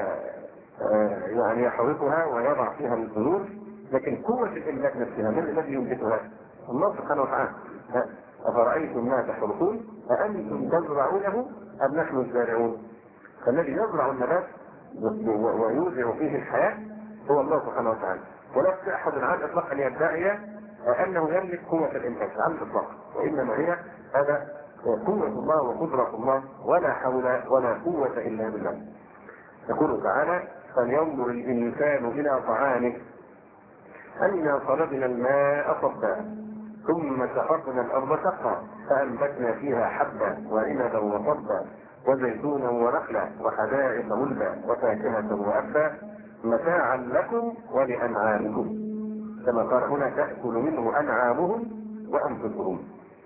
[SPEAKER 1] يعني يحرقها ويضع فيها البذور، لكن قوة الإنبات نفسها من الذي ينبتها؟ الله سبحانه وتعالى. أفرأيتم ما تحرثون أأنتم تزرعونه أم نحن الزارعون؟ فالذي يزرع النبات ويوزع فيه الحياة هو الله سبحانه وتعالى. ولا أحد على الإطلاق أن يدعي أنه يملك قوة الإنتاج على الإطلاق، وإنما هي هذا قوة الله وقدرة الله ولا حول ولا قوة إلا بالله. يقول تعالى: فلينظر الإنسان إلى طعامه أنا صببنا الماء صبا ثم شققنا الأرض شقا فأنبتنا فيها حبا وعنبا وصبا وزيتونا ونخلا وحدائق غلبا وفاكهة وأبا متاعا لكم ولأنعامكم. كما قال هنا: تأكل منه أنعامهم وأنفسهم.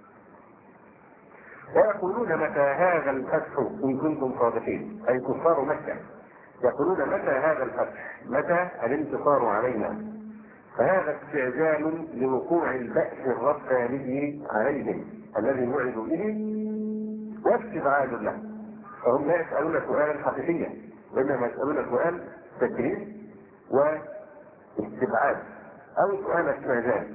[SPEAKER 1] ويقولون متى هذا الفتح إن كنتم صادقين، أي كفار مكة يقولون متى هذا الفتح، متى الانتصار علينا. فهذا استعجال لوقوع البأس الرباني عليهم الذي وعدوا به واستبعاد له. فهم لا يسألون سؤالا حقيقيا وإنما يسألون سؤال تكريم واستبعاد أو سؤال استعجال.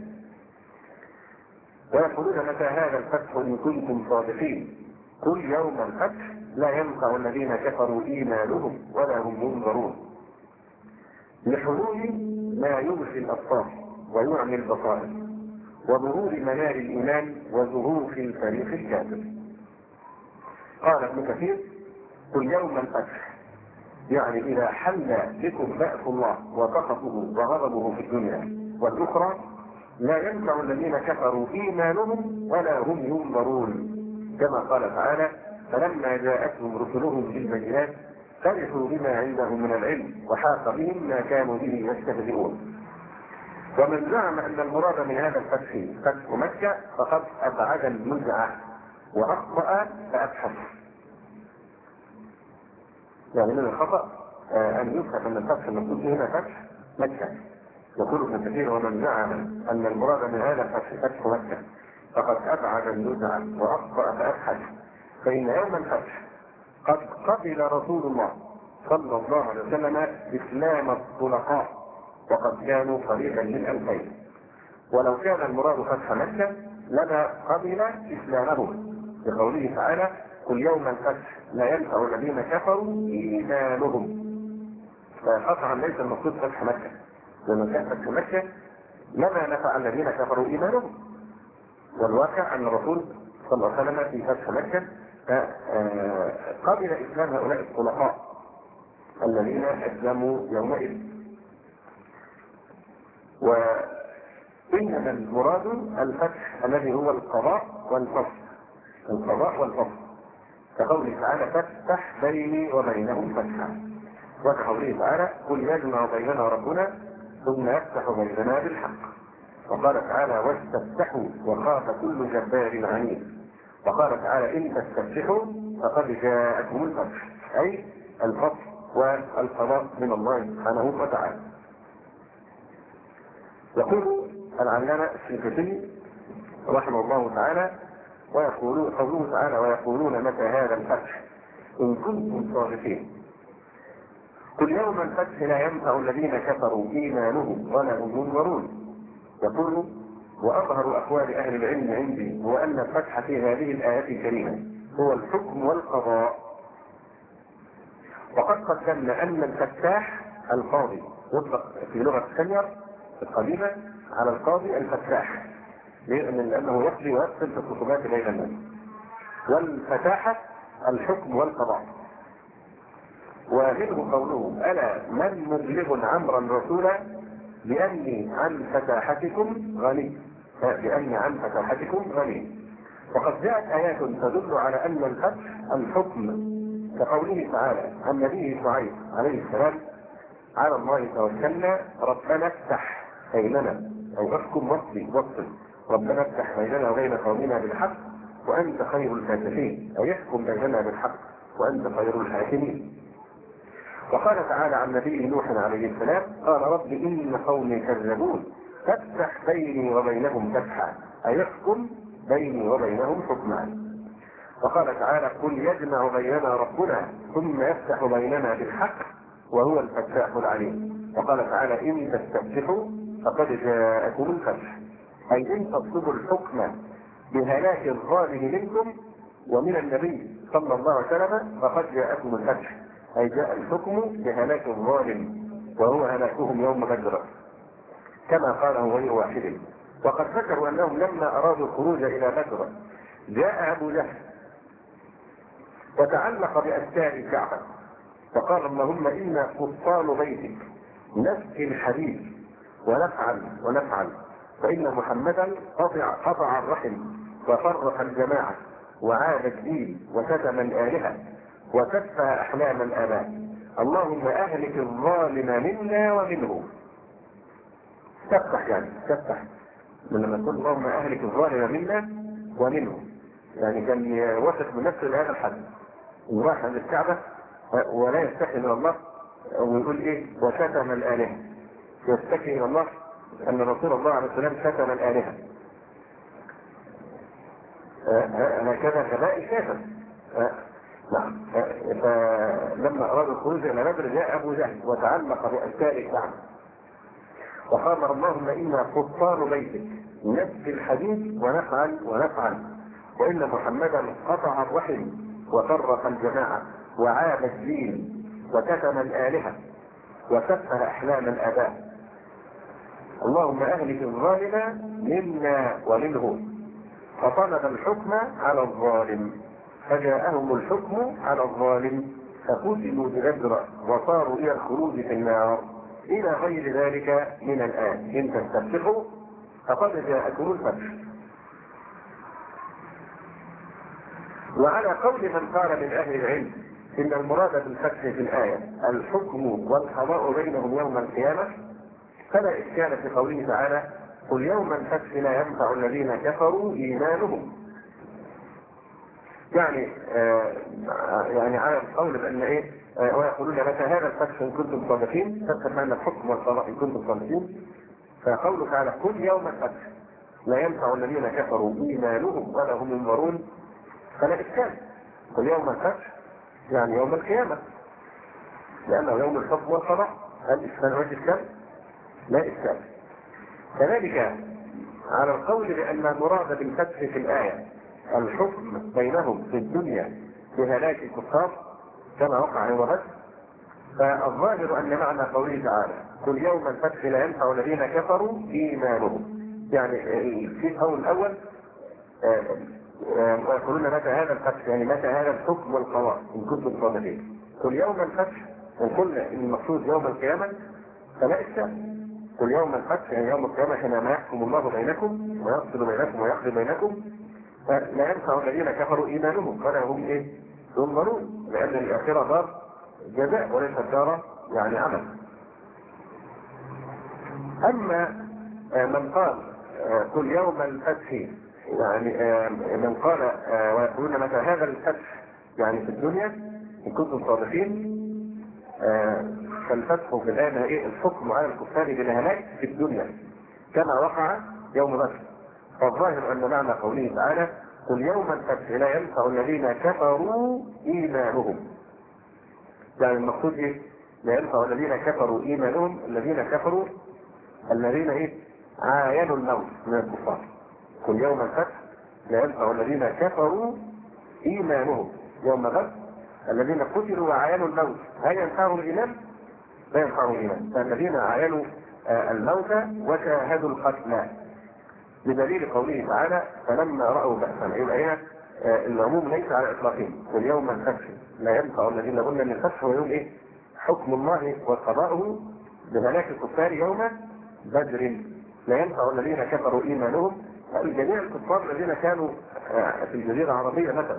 [SPEAKER 1] ويقولون متى هذا الفتح إن كنتم صادقين قل يوم الفتح لا ينفع الذين كفروا إيمانهم ولا هم ينظرون لحلول ما يغشي الأبصار ويعمي البصائر وظهور منار الإيمان وظهور الفريق الكافر. قال ابن كثير: قل يوم الفتح يعني إذا حل بكم بأس الله وسخطه وغضبه في الدنيا والأخرى لا ينفع الذين كفروا إيمانهم ولا هم ينظرون. كما قال تعالى: فلما جاءتهم رسلهم بالبينات فرحوا بما عندهم من العلم وحاق بهم ما كانوا به يستهزئون. ومن زعم أن المراد من هذا الفتح فتح مكة فقد أبعد النزعة وأخطأ فأبحث. يعني من الخطأ أن يفهم أن الفتح المقصود هنا فتح مكة. يقول ابن كثير: ومن زعم أن المراد من هذا الفتح فتح مكة فقد أبعد النزعة وأخطأ فأبحث. فإن يوم الفتح قد قبل رسول الله صلى الله عليه وسلم إسلام الطلقاء وقد كانوا قريبا من ألفين. ولو كان المراد فتح مكة لما قبل إسلامهم بقوله تعالى: قل يوم الفتح لا ينفع الذين كفروا إيمانهم. فقطعا ليس المقصود فتح مكة، لما كان فتح مكة لما نفع الذين كفروا إيمانهم. والواقع أن الرسول صلى الله عليه وسلم في فتح مكة، فقبل إسلام هؤلاء الخلفاء الذين أسلموا يومئذ. وإنما المراد الفتح الذي هو القضاء والفصل، القضاء والفصل، كقوله تعالى فافتح بيني وبينهم فتحا، وكقوله تعالى قل يجمع بيننا ربنا ثم يفتح بيننا بالحق. وقال تعالى واستفتحوا وخاف كل جبار عنيد. وقال تعالى إن تستفتحوا فقد جاءكم الفتح، أي الفصل والقضاء من الله سبحانه وتعالى. يقول العلامة الشنقيطي رحمه الله تعالى ويقول قوله تعالى ويقولون متى هذا الفتح إن كنتم صادقين. قل يوم الفتح لا ينفع الذين كفروا إيمانهم ولا هم ينظرون. يقول وأظهر أقوال أهل العلم عندي هو أن الفتح في هذه الآيات الكريمة هو الحكم والقضاء. وقد قدمنا أن الفتاح القاضي يطلق في لغة السنير القديمة على القاضي الفتاح، لأنه يقضي ويقتل في الخصومات بين الناس. والفتاحة الحكم والقضاء. ومنه قوله ألا من مبلغ عمرا رسولا لأني عن فتاحتكم غني، لأني عن فتاحتكم غني. وقد جاءت آيات تدل على أن الفتح الحكم، كقوله تعالى عن نبيه شعيب عليه السلام على الله توكلنا ربنا افتح بيننا، أو احكم وصلي وصل ربنا افتح بيننا وبين قومنا بالحق وأنت خير الفاتحين، أو يحكم بيننا بالحق وأنت خير الحاكمين. وقال تعالى عن نبي نوح عليه السلام قال رب إن قومي كذبون فافتح بيني وبينهم فتحا، أي يحكم بيني وبينهم حكما. وقال تعالى قل يجمع بيننا ربنا ثم يفتح بيننا بالحق وهو الفتاح العليم. وقال تعالى إن تستفتحوا فقد جاءكم الفتح، أي إن تطلبوا الحكم بهلاك الظالم منكم ومن النبي صلى الله عليه وسلم فقد جاءكم الفتح، أي جاء الحكم بهلاك الظالم وهو هلاكهم يوم بدر كما قاله غير واحد. وقد ذكروا أنهم لما أرادوا الخروج إلى بدر جاء أبو جهل وتعلق بأستار الكعبة فقال اللهم إنا قطان بيتك نسقي الحديد ونفعل ونفعل فإن محمدا قطع قطع الرحم وفرق الجماعة وعاد الدين وكتم الآلهة وكفى أحلام الآباء، اللهم أهلك الظالم منا ومنه. تفتح يعني تفتح من لما تقول اللهم أهلك الظالم منا ومنه، يعني كان واثق من نفسه لهذا الحد وراح عند الكعبة ولا يستحي من الله ويقول إيه وكتم الآلهة، يستحي من الله أن رسول الله عليه السلام كتم الآلهة. هكذا غباء كافر. نعم. فلما أراد الخروج إلى بدر جاء أبو جهل وتعلق بأستار الكعبة وقال اللهم إنا قطان بيتك نسقي الحديد ونفعل ونفعل وإن محمدا قطع الرحم وفرق الجماعة وعاب الدين وكتم الآلهة وكفر أحلام الآباء، اللهم أهلك الظالم منا ومنه. فطلب الحكم على الظالم فجاءهم الحكم على الظالم فقتلوا بغدر وصاروا إلى الخروج في النار إلى غير ذلك من الآن إن تستفتحوا فقد جاءكم الفتح. وعلى قول من قال من أهل العلم إن المراد بالفتح في الآية الحكم والقضاء بينهم يوم القيامة فلا إشكال في قوله تعالى قل يوم الفتح لا ينفع الذين كفروا إيمانهم. يعني آه يعني على القول بأن إيه آه ويقولون متى هذا الفتح إن كنتم صادقين، فتح معنى الحكم والقضاء إن كنتم صادقين. فقوله تعالى قل يوم الفتح لا ينفع الذين كفروا إيمانهم ولا هم ينظرون فلا إشكال. قل يوم الفتح يعني يوم القيامة لأنه يوم الحكم والقضاء. هل إشكال وجه إشكال؟ لا إشكال. كذلك على القول بأن المراد بالفتح في الآية الحكم بينهم في الدنيا بهلاك الكفار كما وقع يوم بدر، فالظاهر أن معنى قوله تعالى قل يوم الفتح لا ينفع الذين كفروا إيمانهم، يعني في القول الأول ويقولون متى هذا الفتح، يعني متى هذا الحكم والقضاء إن كنتم صادقين. قل يوم الفتح، إن قلنا إن المقصود يوم القيامة فلا إشكال. قل يوم الفتح يعني يوم القيامة حينما يحكم الله بينكم ويفصل بينكم ويقضي بينكم، فلا ينفع الذين كفروا إيمانهم ولا هم إيه؟ ينظرون، لأن الآخرة دار جزاء وليست دار يعني عمل. أما من قال قل يوم الفتح يعني من قال ويقولون متى هذا الفتح يعني في الدنيا إن كنتم صادقين، فالفتح في الآن إيه؟ الحكم على الكفار بالهلاك في الدنيا كما وقع يوم بدر. فالظاهر أن معنى قوله تعالى قل يوم الفتح لا ينفع الذين كفروا إيمانهم، يعني المقصود إيه؟ لا ينفع الذين كفروا إيمانهم، الذين كفروا الذين إيه؟ عاينوا الموت من الكفار. قل يوم الفتح لا ينفع الذين كفروا إيمانهم يوم بدر، الذين قتلوا وعاينوا الموت هل ينفعهم الإيمان؟ لا ينفعهم الإيمان، فالذين عاينوا الموت وشاهدوا القتل، بدليل قوله تعالى فلما رأوا بأسنا. يبقى العموم ليس على إطلاقهم. واليوم الفتح لا ينفع الذين قلنا ان الفتح هو يوم ايه؟ حكم الله وقضاؤه بهلاك الكفار يوم بدر. لا ينفع الذين كفروا إيمانهم، جميع الكفار الذين كانوا في الجزيرة العربية مثلا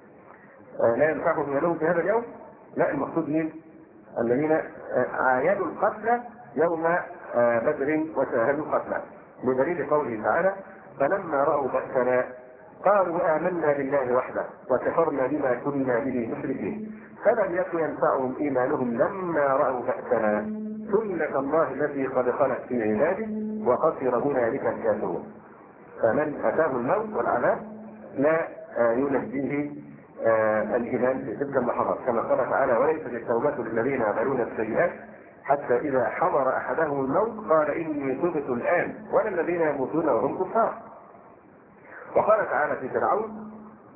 [SPEAKER 1] لا ينفعهم إيمانهم في هذا اليوم. لا، المقصود مين؟ الذين عاينوا القتل يوم بدر وشاهدوا القتل، بدليل قوله تعالى فلما رأوا بأسنا قالوا آمنا بالله وحده وكفرنا بما كنا به مشركين فلم يكن ينفعهم إيمانهم لما رأوا بأسنا سنة الله التي قد خلت في عباده وخسر هنالك الكافرون. فمن أتاه الموت والعذاب لا ينجيه الإيمان في تلك اللحظات، كما قال تعالى وليست التوبة للذين يعملون السيئات حتى إذا حضر أحدهم الموت قال إني تبت الآن ولا الذين يموتون وهم كفار. وقال تعالى في فرعون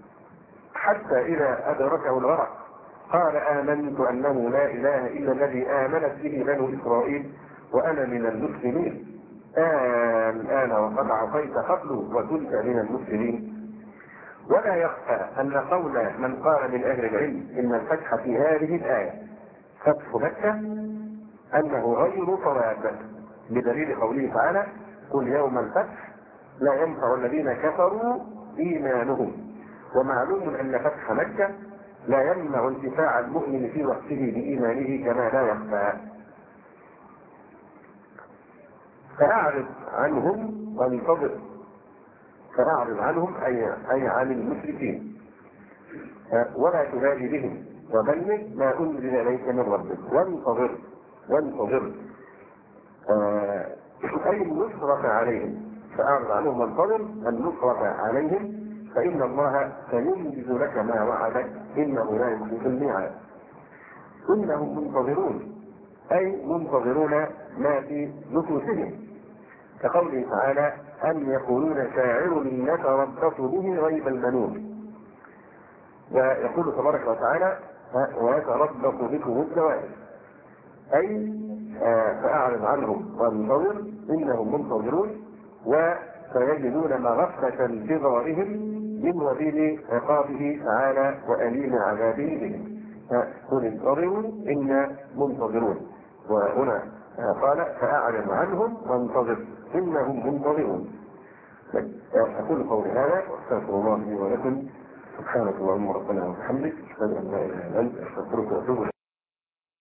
[SPEAKER 1] حتى إذا أدركه الغرق قال آمنت أنه لا إله إلا الذي آمنت به بنو إسرائيل وأنا من المسلمين الآن وقد عصيت قبل وكنت من المسلمين. ولا يخفى أن قول من قال من أهل العلم إن الفتح في هذه الآية فتح مكة أنه غير صواب، بدليل قوله تعالى قل يوم الفتح لا ينفع الذين كفروا إيمانهم. ومعلوم أن فتح مكة لا يمنع انتفاع المؤمن في وقته بإيمانه كما لا يخفى. فأعرض عنهم وانتظر، فأعرض عنهم أي, أي عن المشركين ولا تبالي بهم وبلغ ما أنزل إليك من ربك وانتظر وانتظر آه أي النصرة عليهم. فأعرض عنهم وانتظر النصرة عليهم فإن الله سينجز لك ما وعدك إنه لا يخلف الميعاد. إنهم منتظرون أي منتظرون ما في نفوسهم، كقوله تعالى أم يقولون شاعر نتربص به ريب المنون. ويقول تبارك وتعالى ويتربص بكم الدوائر، أي آه فأعرض عنهم وانتظر إنهم منتظرون وسيجدون مغفة انتظارهم من وبيل عقابه تعالى وأليم عذابه بهم. قل انتظروا إنا منتظرون. وهنا قال فأعرض عنهم وانتظر إنهم منتظرون. أقول قولي هذا واستغفر الله لي ولكم. سبحانك اللهم ربنا وبحمدك أشهد أن لا إله إلا أنت أستغفرك وأتوب إليك.